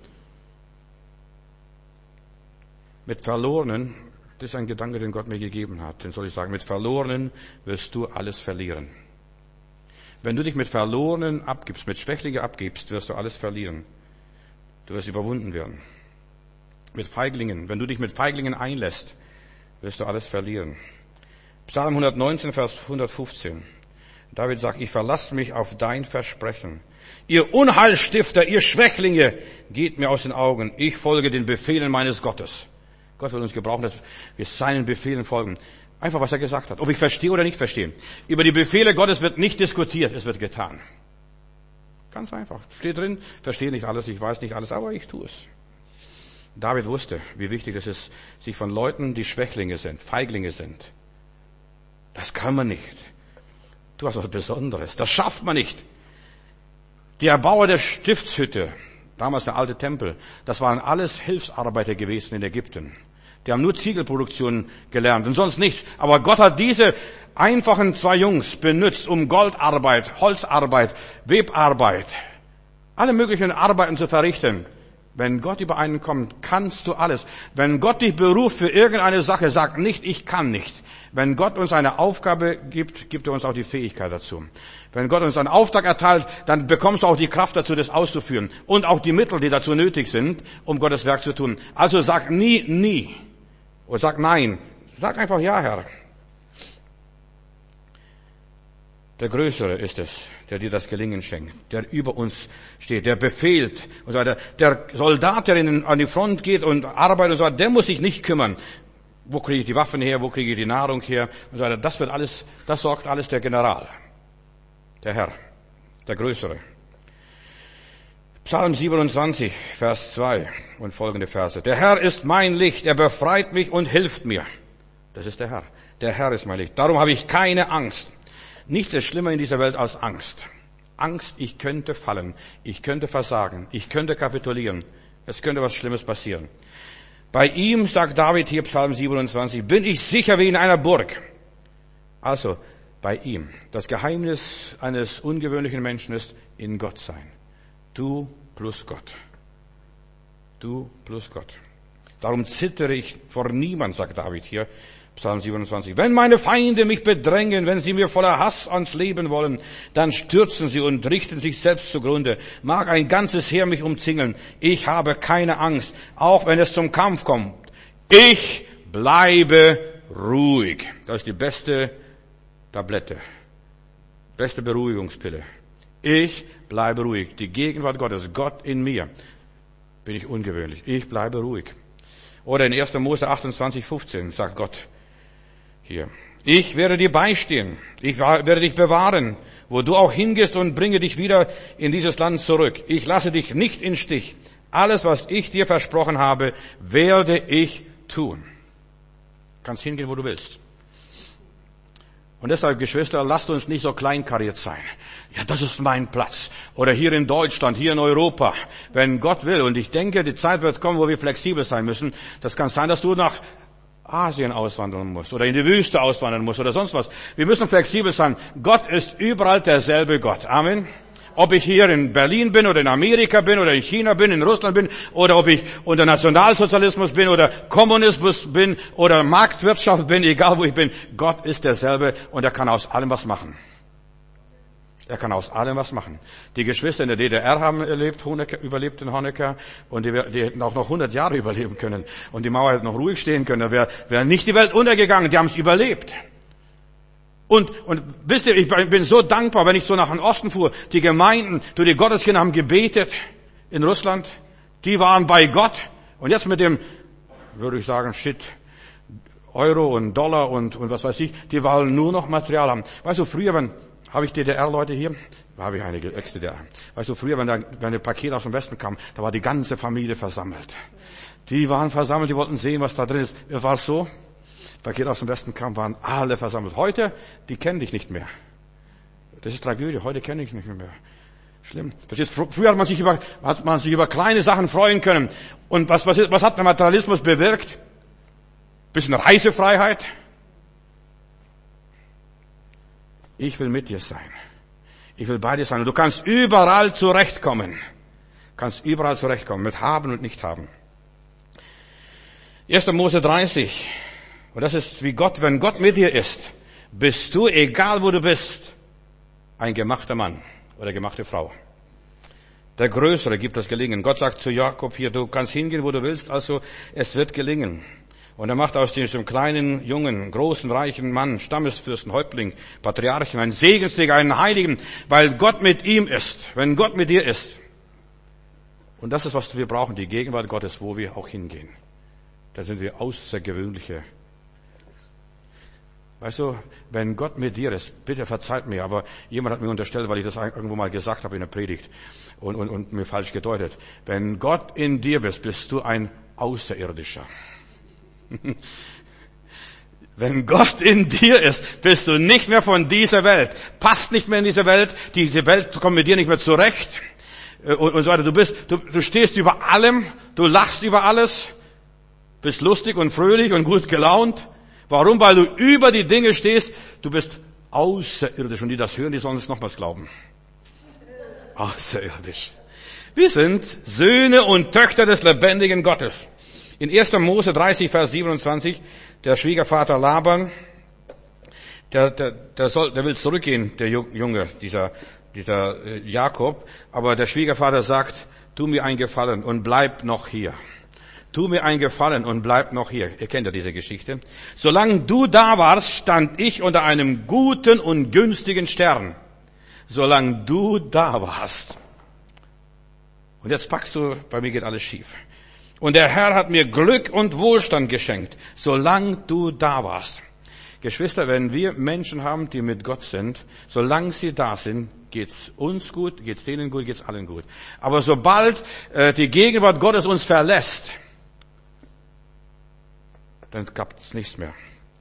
Mit Verlorenen, das ist ein Gedanke, den Gott mir gegeben hat, den soll ich sagen, mit Verlorenen wirst du alles verlieren. Wenn du dich mit Verlorenen abgibst, mit Schwächlingen abgibst, wirst du alles verlieren. Du wirst überwunden werden. Mit Feiglingen, wenn du dich mit Feiglingen einlässt, wirst du alles verlieren. Psalm hundertneunzehn, Vers hundertfünfzehn. David sagt, ich verlasse mich auf dein Versprechen. Ihr Unheilstifter, ihr Schwächlinge, geht mir aus den Augen. Ich folge den Befehlen meines Gottes. Gott will uns gebrauchen, dass wir seinen Befehlen folgen. Einfach, was er gesagt hat. Ob ich verstehe oder nicht verstehe. Über die Befehle Gottes wird nicht diskutiert, es wird getan. Ganz einfach. Steht drin, verstehe nicht alles, ich weiß nicht alles, aber ich tue es. David wusste, wie wichtig es ist, sich von Leuten, die Schwächlinge sind, Feiglinge sind. Das kann man nicht. Du hast was Besonderes. Das schafft man nicht. Die Erbauer der Stiftshütte, damals der alte Tempel, das waren alles Hilfsarbeiter gewesen in Ägypten. Die haben nur Ziegelproduktion gelernt und sonst nichts. Aber Gott hat diese einfachen zwei Jungs benutzt, um Goldarbeit, Holzarbeit, Webarbeit, alle möglichen Arbeiten zu verrichten. Wenn Gott über einen kommt, kannst du alles. Wenn Gott dich beruft für irgendeine Sache, sag nicht, ich kann nicht. Wenn Gott uns eine Aufgabe gibt, gibt er uns auch die Fähigkeit dazu. Wenn Gott uns einen Auftrag erteilt, dann bekommst du auch die Kraft dazu, das auszuführen. Und auch die Mittel, die dazu nötig sind, um Gottes Werk zu tun. Also sag nie, nie. Oder sag nein. Sag einfach ja, Herr. Der Größere ist es, der dir das Gelingen schenkt, der über uns steht, der befehlt und so weiter. Der Soldat, der in, an die Front geht und arbeitet und so weiter, der muss sich nicht kümmern. Wo kriege ich die Waffen her, wo kriege ich die Nahrung her und so weiter. Das wird alles, das sorgt alles der General, der Herr, der Größere. Psalm siebenundzwanzig, Vers zwei und folgende Verse. Der Herr ist mein Licht, er befreit mich und hilft mir. Das ist der Herr. Der Herr ist mein Licht. Darum habe ich keine Angst. Nichts ist schlimmer in dieser Welt als Angst. Angst, ich könnte fallen, ich könnte versagen, ich könnte kapitulieren, es könnte was Schlimmes passieren. Bei ihm, sagt David hier, Psalm siebenundzwanzig, bin ich sicher wie in einer Burg. Also, bei ihm. Das Geheimnis eines ungewöhnlichen Menschen ist in Gott sein. Du plus Gott. Du plus Gott. Darum zittere ich vor niemand, sagt David hier, Psalm siebenundzwanzig. Wenn meine Feinde mich bedrängen, wenn sie mir voller Hass ans Leben wollen, dann stürzen sie und richten sich selbst zugrunde. Mag ein ganzes Heer mich umzingeln. Ich habe keine Angst, auch wenn es zum Kampf kommt. Ich bleibe ruhig. Das ist die beste Tablette, beste Beruhigungspille. Ich bleibe ruhig. Die Gegenwart Gottes, Gott in mir, bin ich ungewöhnlich. Ich bleibe ruhig. Oder in erster Mose achtundzwanzig, fünfzehn sagt Gott hier, ich werde dir beistehen, ich werde dich bewahren, wo du auch hingehst und bringe dich wieder in dieses Land zurück. Ich lasse dich nicht im Stich. Alles, was ich dir versprochen habe, werde ich tun. Kannst hingehen, wo du willst. Und deshalb, Geschwister, lasst uns nicht so kleinkariert sein. Ja, das ist mein Platz. Oder hier in Deutschland, hier in Europa. Wenn Gott will, und ich denke, die Zeit wird kommen, wo wir flexibel sein müssen. Das kann sein, dass du nach Asien auswandern musst oder in die Wüste auswandern musst oder sonst was. Wir müssen flexibel sein. Gott ist überall derselbe Gott. Amen. Ob ich hier in Berlin bin oder in Amerika bin oder in China bin, in Russland bin oder ob ich unter Nationalsozialismus bin oder Kommunismus bin oder Marktwirtschaft bin, egal wo ich bin. Gott ist derselbe und er kann aus allem was machen. Er kann aus allem was machen. Die Geschwister in der D D R haben erlebt, Honecker, überlebt in Honecker und die, die hätten auch noch hundert Jahre überleben können und die Mauer hätte noch ruhig stehen können. Da wäre wär nicht die Welt untergegangen, die haben es überlebt. Und, und wisst ihr, ich bin so dankbar, wenn ich so nach dem Osten fuhr. Die Gemeinden, du, die Gotteskinder haben gebetet in Russland. Die waren bei Gott. Und jetzt mit dem, würde ich sagen, Shit, Euro und Dollar und, und was weiß ich, die wollen nur noch Material haben. Weißt du, früher, wenn, habe ich D D R-Leute hier? Da habe ich einige Ex-D D R. Weißt du, früher, wenn da, wenn ein Paket aus dem Westen kam, da war die ganze Familie versammelt. Die waren versammelt, die wollten sehen, was da drin ist. War es so? Paket aus dem Westen kam, waren alle versammelt. Heute, die kennen dich nicht mehr. Das ist Tragödie. Heute kenne ich nicht mehr. Schlimm. Verstehst? Früher hat man sich über, hat man sich über kleine Sachen freuen können. Und was, was, ist, was hat der Materialismus bewirkt? Bisschen Reisefreiheit. Ich will mit dir sein. Ich will bei dir sein. Und du kannst überall zurechtkommen. Kannst überall zurechtkommen. Mit haben und nicht haben. erster Mose dreißig. Und das ist wie Gott, wenn Gott mit dir ist, bist du, egal wo du bist, ein gemachter Mann oder gemachte Frau. Der Größere gibt das Gelingen. Gott sagt zu Jakob hier, du kannst hingehen, wo du willst, also es wird gelingen. Und er macht aus diesem kleinen, jungen, großen, reichen Mann, Stammesfürsten, Häuptling, Patriarchen, einen Segensträger, einen Heiligen, weil Gott mit ihm ist, wenn Gott mit dir ist. Und das ist, was wir brauchen, die Gegenwart Gottes, wo wir auch hingehen. Da sind wir außergewöhnliche. Weißt du, wenn Gott mit dir ist, bitte verzeiht mir, aber jemand hat mir unterstellt, weil ich das irgendwo mal gesagt habe in der Predigt und, und, und mir falsch gedeutet. Wenn Gott in dir bist, bist du ein Außerirdischer. Wenn Gott in dir ist, bist du nicht mehr von dieser Welt, passt nicht mehr in diese Welt, diese Welt kommt mit dir nicht mehr zurecht und, und so weiter. Du bist, du, du stehst über allem, du lachst über alles. bist lustig und fröhlich und gut gelaunt. Warum? Weil du über die Dinge stehst. Du bist außerirdisch. Und die das hören, die sollen es nochmals glauben. Außerirdisch. Wir sind Söhne und Töchter des lebendigen Gottes. In erster Mose dreißig, Vers siebenundzwanzig, der Schwiegervater Laban, der, der, der, soll, der will zurückgehen, der Junge, dieser, dieser äh, Jakob. Aber der Schwiegervater sagt, tu mir einen Gefallen und bleib noch hier. Tu mir einen Gefallen und bleib noch hier. Ihr kennt ja diese Geschichte. Solange du da warst, stand ich unter einem guten und günstigen Stern. Solange du da warst. Und jetzt packst du, bei mir geht alles schief. Und der Herr hat mir Glück und Wohlstand geschenkt, solange du da warst. Geschwister, wenn wir Menschen haben, die mit Gott sind, solange sie da sind, geht's uns gut, geht's denen gut, geht's allen gut. Aber sobald äh, die Gegenwart Gottes uns verlässt, dann gab's nichts mehr.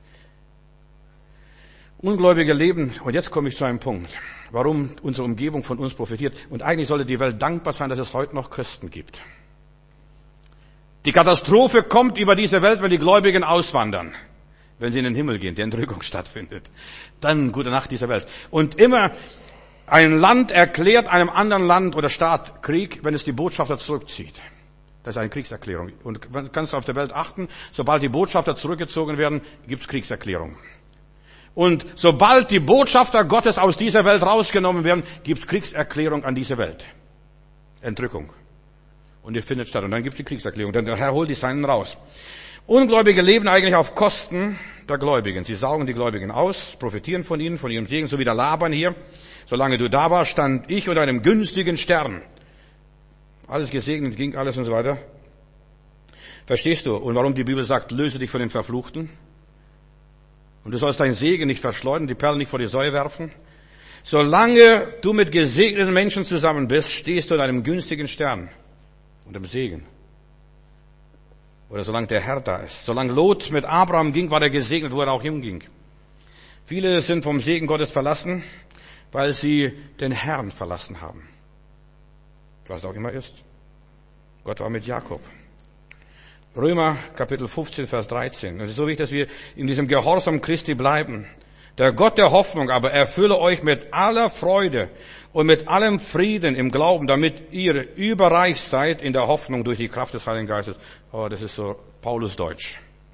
Ungläubige leben, und jetzt komme ich zu einem Punkt, warum unsere Umgebung von uns profitiert. Und eigentlich sollte die Welt dankbar sein, dass es heute noch Christen gibt. Die Katastrophe kommt über diese Welt, wenn die Gläubigen auswandern. Wenn sie in den Himmel gehen, die Entrückung stattfindet. Dann gute Nacht dieser Welt. Und immer ein Land erklärt einem anderen Land oder Staat Krieg, wenn es die Botschafter zurückzieht. Das ist eine Kriegserklärung. Und du kannst auf der Welt achten, sobald die Botschafter zurückgezogen werden, gibt es Kriegserklärung. Und sobald die Botschafter Gottes aus dieser Welt rausgenommen werden, gibt es Kriegserklärung an diese Welt. Entrückung. Und die findet statt. Und dann gibt es die Kriegserklärung. Denn der Herr holt die Seinen raus. Ungläubige leben eigentlich auf Kosten der Gläubigen. Sie saugen die Gläubigen aus, profitieren von ihnen, von ihrem Segen, so wie der Laban hier. Solange du da warst, stand ich unter einem günstigen Stern. Alles gesegnet, ging alles und so weiter. Verstehst du? Und warum die Bibel sagt, löse dich von den Verfluchten? Und du sollst deinen Segen nicht verschleudern, die Perlen nicht vor die Säue werfen. Solange du mit gesegneten Menschen zusammen bist, stehst du in einem günstigen Stern und im Segen. Oder solange der Herr da ist. Solange Lot mit Abraham ging, war er gesegnet, wo er auch hinging. Viele sind vom Segen Gottes verlassen, weil sie den Herrn verlassen haben. Was auch immer ist. Gott war mit Jakob. Römer Kapitel fünfzehn, Vers dreizehn. Es ist so wichtig, dass wir in diesem Gehorsam Christi bleiben. Der Gott der Hoffnung aber erfülle euch mit aller Freude und mit allem Frieden im Glauben, damit ihr überreich seid in der Hoffnung durch die Kraft des Heiligen Geistes. Oh, das ist so Paulus-Deutsch.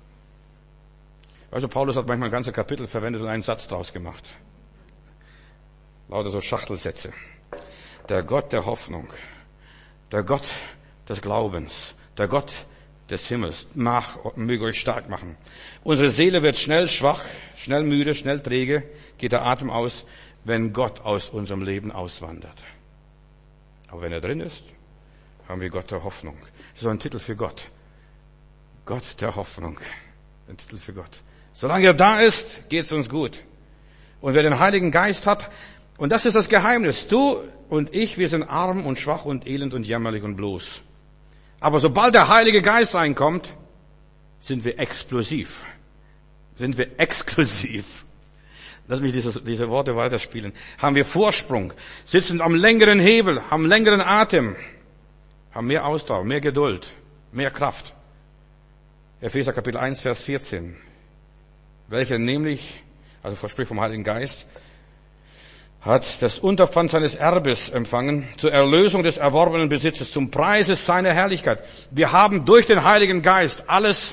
Also Paulus hat manchmal ein ganzes Kapitel verwendet und einen Satz draus gemacht. Lauter so Schachtelsätze. Der Gott der Hoffnung, der Gott des Glaubens, der Gott des Himmels, mach, möge euch stark machen. Unsere Seele wird schnell schwach, schnell müde, schnell träge, geht der Atem aus, wenn Gott aus unserem Leben auswandert. Aber wenn er drin ist, haben wir Gott der Hoffnung. Das ist so ein Titel für Gott. Gott der Hoffnung. Ein Titel für Gott. Solange er da ist, geht's uns gut. Und wer den Heiligen Geist hat, und das ist das Geheimnis, du und ich, wir sind arm und schwach und elend und jämmerlich und bloß. Aber sobald der Heilige Geist reinkommt, sind wir explosiv. Sind wir exklusiv. Lass mich diese, diese Worte weiterspielen. Haben wir Vorsprung, sitzen am längeren Hebel, haben längeren Atem, haben mehr Ausdauer, mehr Geduld, mehr Kraft. Epheser Kapitel eins, Vers vierzehn. Welcher nämlich, also verspricht vom Heiligen Geist, hat das Unterpfand seines Erbes empfangen, zur Erlösung des erworbenen Besitzes, zum Preise seiner Herrlichkeit. Wir haben durch den Heiligen Geist alles,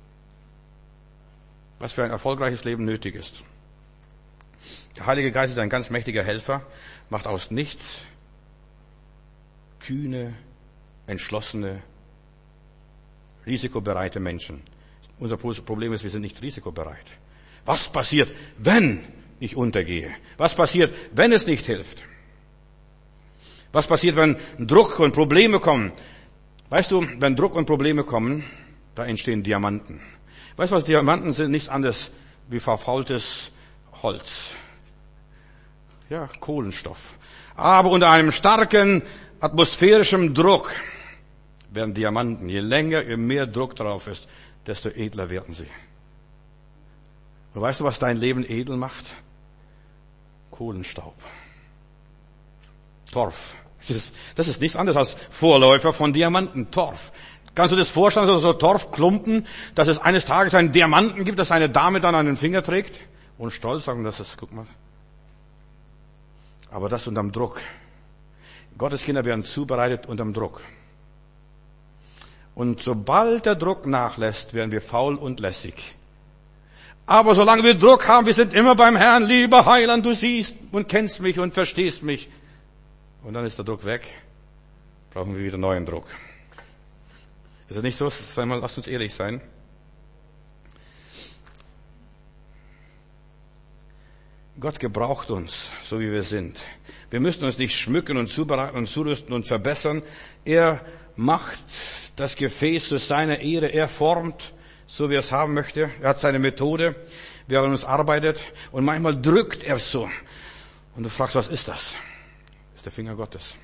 was für ein erfolgreiches Leben nötig ist. Der Heilige Geist ist ein ganz mächtiger Helfer, macht aus nichts kühne, entschlossene, risikobereite Menschen. Unser Problem ist, wir sind nicht risikobereit. Was passiert, wenn ich untergehe? Was passiert, wenn es nicht hilft? Was passiert, wenn Druck und Probleme kommen? Weißt du, wenn Druck und Probleme kommen, da entstehen Diamanten. Weißt du was, Diamanten sind nichts anderes wie verfaultes Holz. Ja, Kohlenstoff. Aber unter einem starken atmosphärischen Druck werden Diamanten, je länger, je mehr Druck drauf ist, desto edler werden sie. Und weißt du, was dein Leben edel macht? Kohlenstaub. Torf. Das ist, das ist nichts anderes als Vorläufer von Diamanten. Torf. Kannst du das vorstellen, so, so Torfklumpen, dass es eines Tages einen Diamanten gibt, dass eine Dame dann an den Finger trägt und stolz sagen, das ist, guck mal. Aber das unterm Druck. Gottes Kinder werden zubereitet unterm Druck. Und sobald der Druck nachlässt, werden wir faul und lässig. Aber solange wir Druck haben, wir sind immer beim Herrn, lieber Heiland, du siehst und kennst mich und verstehst mich. Und dann ist der Druck weg, brauchen wir wieder neuen Druck. Ist das nicht so? Sei mal, lasst uns ehrlich sein. Gott gebraucht uns, so wie wir sind. Wir müssen uns nicht schmücken und zubereiten und zurüsten und verbessern. Er macht das Gefäß zu seiner Ehre. Er formt, so wie er es haben möchte. Er hat seine Methode, wie er an uns arbeitet. Und manchmal drückt er so. Und du fragst, was ist das? Das ist der Finger Gottes.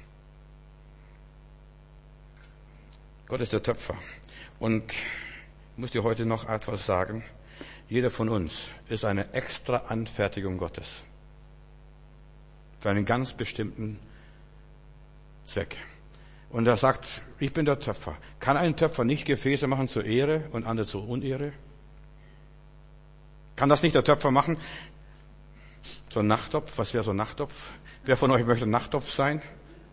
Gott ist der Töpfer. Und ich muss dir heute noch etwas sagen. Jeder von uns ist eine extra Anfertigung Gottes. Für einen ganz bestimmten Zweck. Und er sagt, ich bin der Töpfer. Kann ein Töpfer nicht Gefäße machen zur Ehre und andere zur Unehre? Kann das nicht der Töpfer machen? So ein Nachttopf, was wäre so ein Nachttopf? Wer von euch möchte ein Nachttopf sein?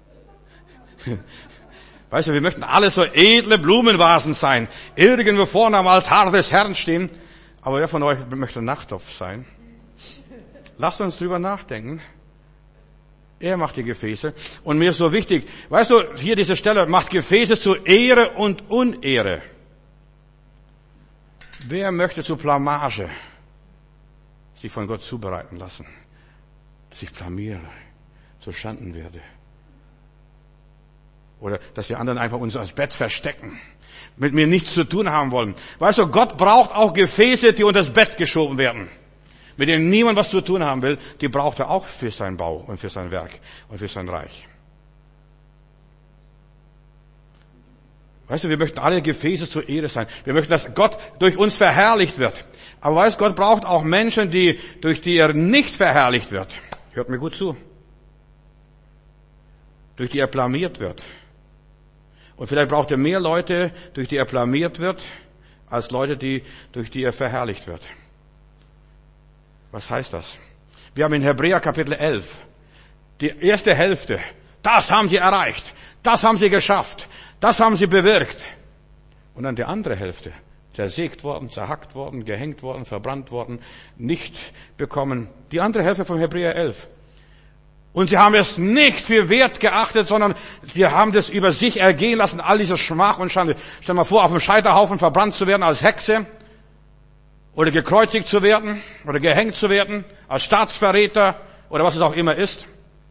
Weißt du, wir möchten alle so edle Blumenvasen sein. Irgendwo vorne am Altar des Herrn stehen. Aber wer von euch möchte ein Nachttopf sein? Lasst uns drüber nachdenken. Er macht die Gefäße. Und mir ist so wichtig, weißt du, hier diese Stelle macht Gefäße zu Ehre und Unehre. Wer möchte zu Blamage sich von Gott zubereiten lassen? Dass ich blamiere, zu Schanden werde. Oder dass wir anderen einfach uns als Bett verstecken, mit mir nichts zu tun haben wollen. Weißt du, Gott braucht auch Gefäße, die unter das Bett geschoben werden, mit denen niemand was zu tun haben will. Die braucht er auch für seinen Bau und für sein Werk und für sein Reich. Weißt du, wir möchten alle Gefäße zur Ehre sein. Wir möchten, dass Gott durch uns verherrlicht wird. Aber weißt du, Gott braucht auch Menschen, die durch die er nicht verherrlicht wird. Hört mir gut zu. Durch die er blamiert wird. Und vielleicht braucht er mehr Leute, durch die er blamiert wird, als Leute, die, durch die er verherrlicht wird. Was heißt das? Wir haben in Hebräer Kapitel elf, die erste Hälfte, das haben sie erreicht, das haben sie geschafft, das haben sie bewirkt. Und dann die andere Hälfte, zersägt worden, zerhackt worden, gehängt worden, verbrannt worden, nicht bekommen. Die andere Hälfte von Hebräer elf. Und sie haben es nicht für wert geachtet, sondern sie haben das über sich ergehen lassen, all diese Schmach und Schande. Stell dir mal vor, auf dem Scheiterhaufen verbrannt zu werden als Hexe oder gekreuzigt zu werden oder gehängt zu werden als Staatsverräter oder was es auch immer ist.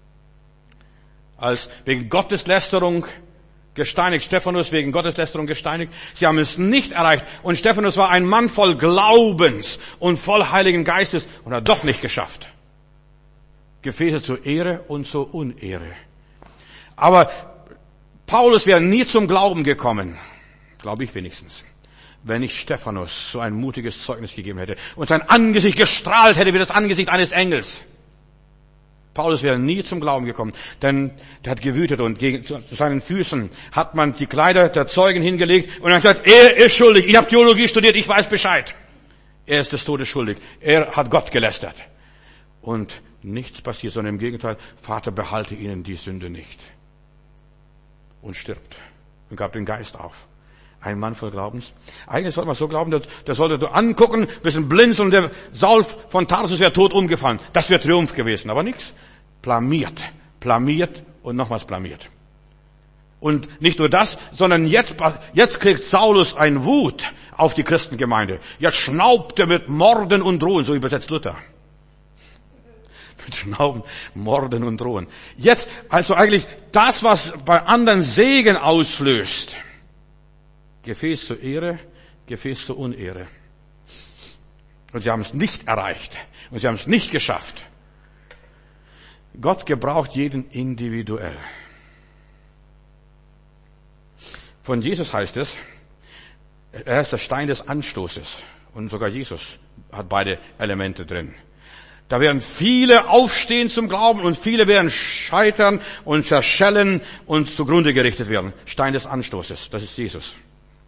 Als wegen Gotteslästerung gesteinigt, Stephanus wegen Gotteslästerung gesteinigt. Sie haben es nicht erreicht. Und Stephanus war ein Mann voll Glaubens und voll Heiligen Geistes und hat doch nicht geschafft. Gefäße zur Ehre und zur Unehre. Aber Paulus wäre nie zum Glauben gekommen, glaube ich wenigstens, wenn nicht Stephanus so ein mutiges Zeugnis gegeben hätte und sein Angesicht gestrahlt hätte wie das Angesicht eines Engels. Paulus wäre nie zum Glauben gekommen, denn der hat gewütet und gegen, zu seinen Füßen hat man die Kleider der Zeugen hingelegt und er hat gesagt, er ist schuldig, ich habe Theologie studiert, ich weiß Bescheid. Er ist des Todes schuldig, er hat Gott gelästert. Und nichts passiert, sondern im Gegenteil, Vater, behalte ihnen die Sünde nicht. Und stirbt und gab den Geist auf. Ein Mann voll Glaubens. Eigentlich sollte man so glauben, der, der sollte du angucken, ein bisschen blinzeln, der Saul von Tarsus wäre tot umgefallen. Das wäre Triumph gewesen, aber nichts. Blamiert, blamiert und nochmals blamiert. Und nicht nur das, sondern jetzt, jetzt kriegt Saulus ein Wut auf die Christengemeinde. Jetzt schnaubt er mit Morden und Drohen, so übersetzt Luther. Mit Schnauben, Morden und Drohen. Jetzt, also eigentlich das, was bei anderen Segen auslöst. Gefäß zur Ehre, Gefäß zur Unehre. Und sie haben es nicht erreicht. Und sie haben es nicht geschafft. Gott gebraucht jeden individuell. Von Jesus heißt es, er ist der Stein des Anstoßes. Und sogar Jesus hat beide Elemente drin. Da werden viele aufstehen zum Glauben und viele werden scheitern und zerschellen und zugrunde gerichtet werden. Stein des Anstoßes, das ist Jesus.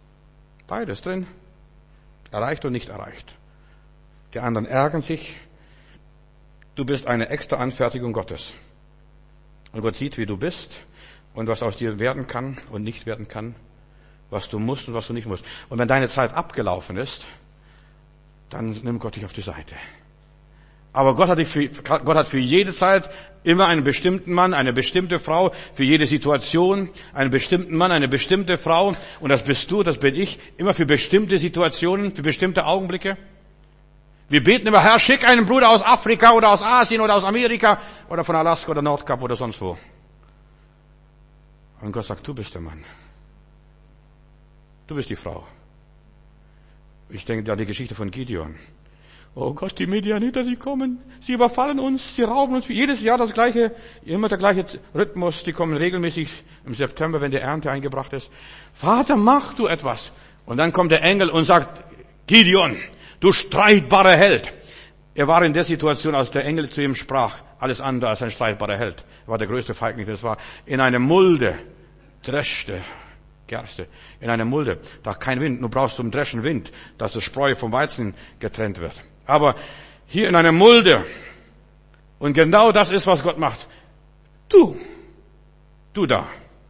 Beides drin. Erreicht und nicht erreicht. Die anderen ärgern sich. Du bist eine extra Anfertigung Gottes. Und Gott sieht, wie du bist und was aus dir werden kann und nicht werden kann. Was du musst und was du nicht musst. Und wenn deine Zeit abgelaufen ist, dann nimmt Gott dich auf die Seite. Aber Gott hat, dich für, Gott hat für jede Zeit immer einen bestimmten Mann, eine bestimmte Frau, für jede Situation einen bestimmten Mann, eine bestimmte Frau. Und das bist du, das bin ich, immer für bestimmte Situationen, für bestimmte Augenblicke. Wir beten immer, Herr, schick einen Bruder aus Afrika oder aus Asien oder aus Amerika oder von Alaska oder Nordkap oder sonst wo. Und Gott sagt, du bist der Mann. Du bist die Frau. Ich denke an die Geschichte von Gideon. Oh Gott, die Midianiter, sie kommen, sie überfallen uns, sie rauben uns, jedes Jahr das gleiche, immer der gleiche Rhythmus, die kommen regelmäßig im September, wenn die Ernte eingebracht ist. Vater, mach du etwas. Und dann kommt der Engel und sagt, Gideon, du streitbarer Held. Er war in der Situation, als der Engel zu ihm sprach, alles andere als ein streitbarer Held. Er war der größte Feigling, das war in eine Mulde, dreschte Gerste, in eine Mulde, da kein Wind, nur brauchst du zum Dreschen Wind, dass das Spreu vom Weizen getrennt wird. Aber hier in einer Mulde, und genau das ist, was Gott macht. Du, du da.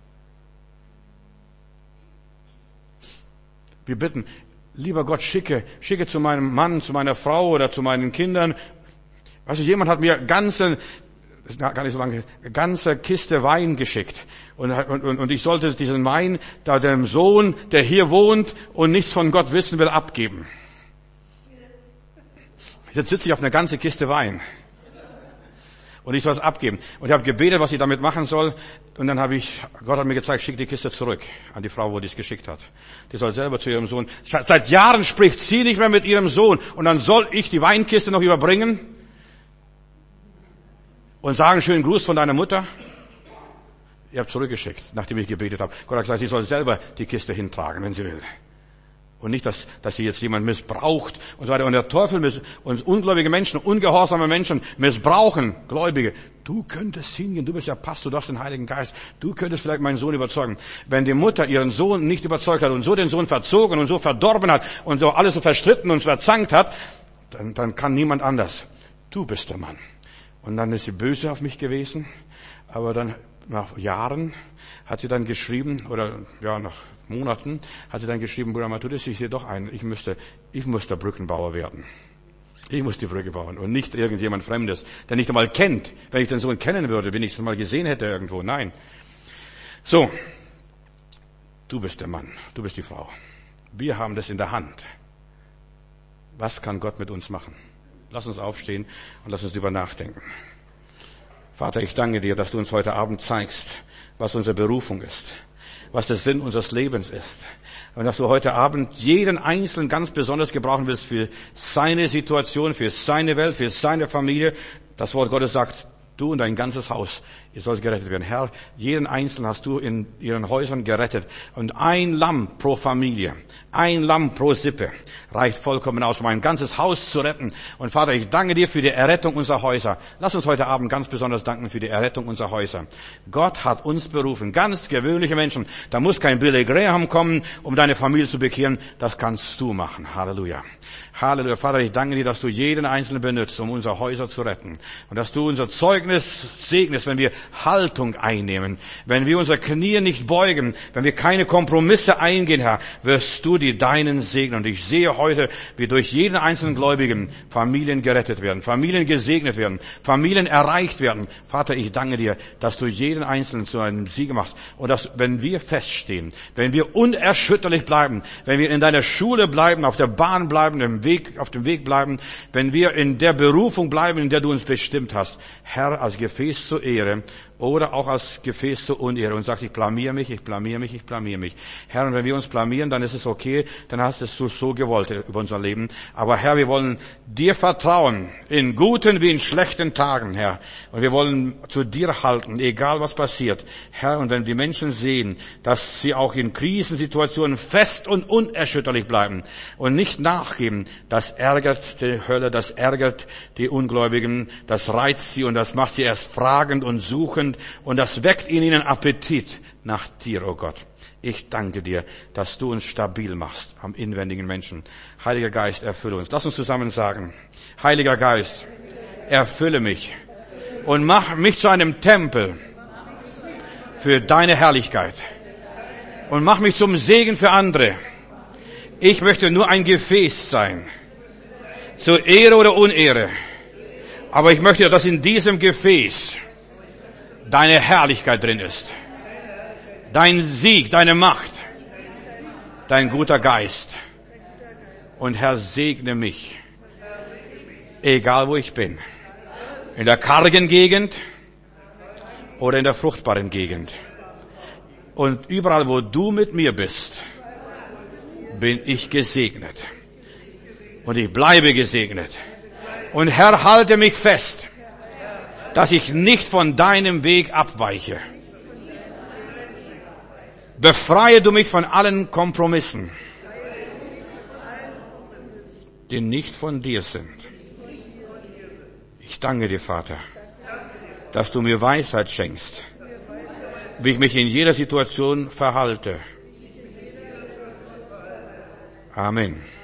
Wir bitten, lieber Gott, schicke, schicke zu meinem Mann, zu meiner Frau oder zu meinen Kindern. Also jemand hat mir ganze, das ist gar nicht so lange, ganze Kiste Wein geschickt. Und, und, und ich sollte diesen Wein da dem Sohn, der hier wohnt und nichts von Gott wissen will, abgeben. Jetzt sitze ich auf einer ganzen Kiste Wein. Und ich soll es abgeben. Und ich habe gebetet, was ich damit machen soll. Und dann habe ich, Gott hat mir gezeigt, schick die Kiste zurück an die Frau, wo die es geschickt hat. Die soll selber zu ihrem Sohn. Seit Jahren spricht sie nicht mehr mit ihrem Sohn. Und dann soll ich die Weinkiste noch überbringen und sagen, schönen Gruß von deiner Mutter. Ich habe zurückgeschickt, nachdem ich gebetet habe. Gott hat gesagt, sie soll selber die Kiste hintragen, wenn sie will. Und nicht, dass, dass sie jetzt jemand missbraucht und so weiter. Und der Teufel miss, und ungläubige Menschen, ungehorsame Menschen missbrauchen Gläubige. Du könntest hingehen, du bist ja Pastor, du hast den Heiligen Geist. Du könntest vielleicht meinen Sohn überzeugen. Wenn die Mutter ihren Sohn nicht überzeugt hat und so den Sohn verzogen und so verdorben hat und so alles so verstritten und verzankt hat, dann, dann kann niemand anders. Du bist der Mann. Und dann ist sie böse auf mich gewesen. Aber dann, nach Jahren, hat sie dann geschrieben, oder ja, nach Monaten, hat sie dann geschrieben, Bruder Matthäus, ich sehe doch ein, ich müsste, ich muss der Brückenbauer werden. Ich muss die Brücke bauen und nicht irgendjemand Fremdes, der nicht einmal kennt. Wenn ich den Sohn kennen würde, wenn ich es mal gesehen hätte irgendwo. Nein. So. Du bist der Mann. Du bist die Frau. Wir haben das in der Hand. Was kann Gott mit uns machen? Lass uns aufstehen und lass uns darüber nachdenken. Vater, ich danke dir, dass du uns heute Abend zeigst, was unsere Berufung ist, was der Sinn unseres Lebens ist. Und dass du heute Abend jeden Einzelnen ganz besonders gebrauchen willst für seine Situation, für seine Welt, für seine Familie. Das Wort Gottes sagt, du und dein ganzes Haus, ihr sollt gerettet werden. Herr, jeden Einzelnen hast du in ihren Häusern gerettet. Und ein Lamm pro Familie, ein Lamm pro Sippe reicht vollkommen aus, um ein ganzes Haus zu retten. Und Vater, ich danke dir für die Errettung unserer Häuser. Lass uns heute Abend ganz besonders danken für die Errettung unserer Häuser. Gott hat uns berufen, ganz gewöhnliche Menschen. Da muss kein Billy Graham kommen, um deine Familie zu bekehren. Das kannst du machen. Halleluja. Halleluja. Vater, ich danke dir, dass du jeden Einzelnen benutzt, um unsere Häuser zu retten. Und dass du unser Zeugnis segnest, wenn wir Haltung einnehmen, wenn wir unser Knie nicht beugen, wenn wir keine Kompromisse eingehen, Herr, wirst du die Deinen segnen. Und ich sehe heute, wie durch jeden einzelnen Gläubigen Familien gerettet werden, Familien gesegnet werden, Familien erreicht werden. Vater, ich danke dir, dass du jeden Einzelnen zu einem Sieg machst. Und dass, wenn wir feststehen, wenn wir unerschütterlich bleiben, wenn wir in deiner Schule bleiben, auf der Bahn bleiben, im Weg, auf dem Weg bleiben, wenn wir in der Berufung bleiben, in der du uns bestimmt hast, Herr, als Gefäß zur Ehre, oder auch als Gefäß zur Unehre und sagst, ich blamier mich, ich blamier mich, ich blamier mich. Herr, und wenn wir uns blamieren, dann ist es okay, dann hast du es so gewollt über unser Leben. Aber Herr, wir wollen dir vertrauen, in guten wie in schlechten Tagen, Herr. Und wir wollen zu dir halten, egal was passiert. Herr, und wenn die Menschen sehen, dass sie auch in Krisensituationen fest und unerschütterlich bleiben und nicht nachgeben, das ärgert die Hölle, das ärgert die Ungläubigen, das reizt sie und das macht sie erst fragend und suchend. Und das weckt in ihnen Appetit nach dir, oh Gott. Ich danke dir, dass du uns stabil machst am inwendigen Menschen. Heiliger Geist, erfülle uns. Lass uns zusammen sagen, Heiliger Geist, erfülle mich und mach mich zu einem Tempel für deine Herrlichkeit und mach mich zum Segen für andere. Ich möchte nur ein Gefäß sein, zur Ehre oder Unehre. Aber ich möchte, dass in diesem Gefäß deine Herrlichkeit drin ist. Dein Sieg, deine Macht, dein guter Geist. Und Herr, segne mich, egal wo ich bin, in der kargen Gegend oder in der fruchtbaren Gegend. Und überall, wo du mit mir bist, bin ich gesegnet. Und ich bleibe gesegnet. Und Herr, halte mich fest, dass ich nicht von deinem Weg abweiche. Befreie du mich von allen Kompromissen, die nicht von dir sind. Ich danke dir, Vater, dass du mir Weisheit schenkst, wie ich mich in jeder Situation verhalte. Amen.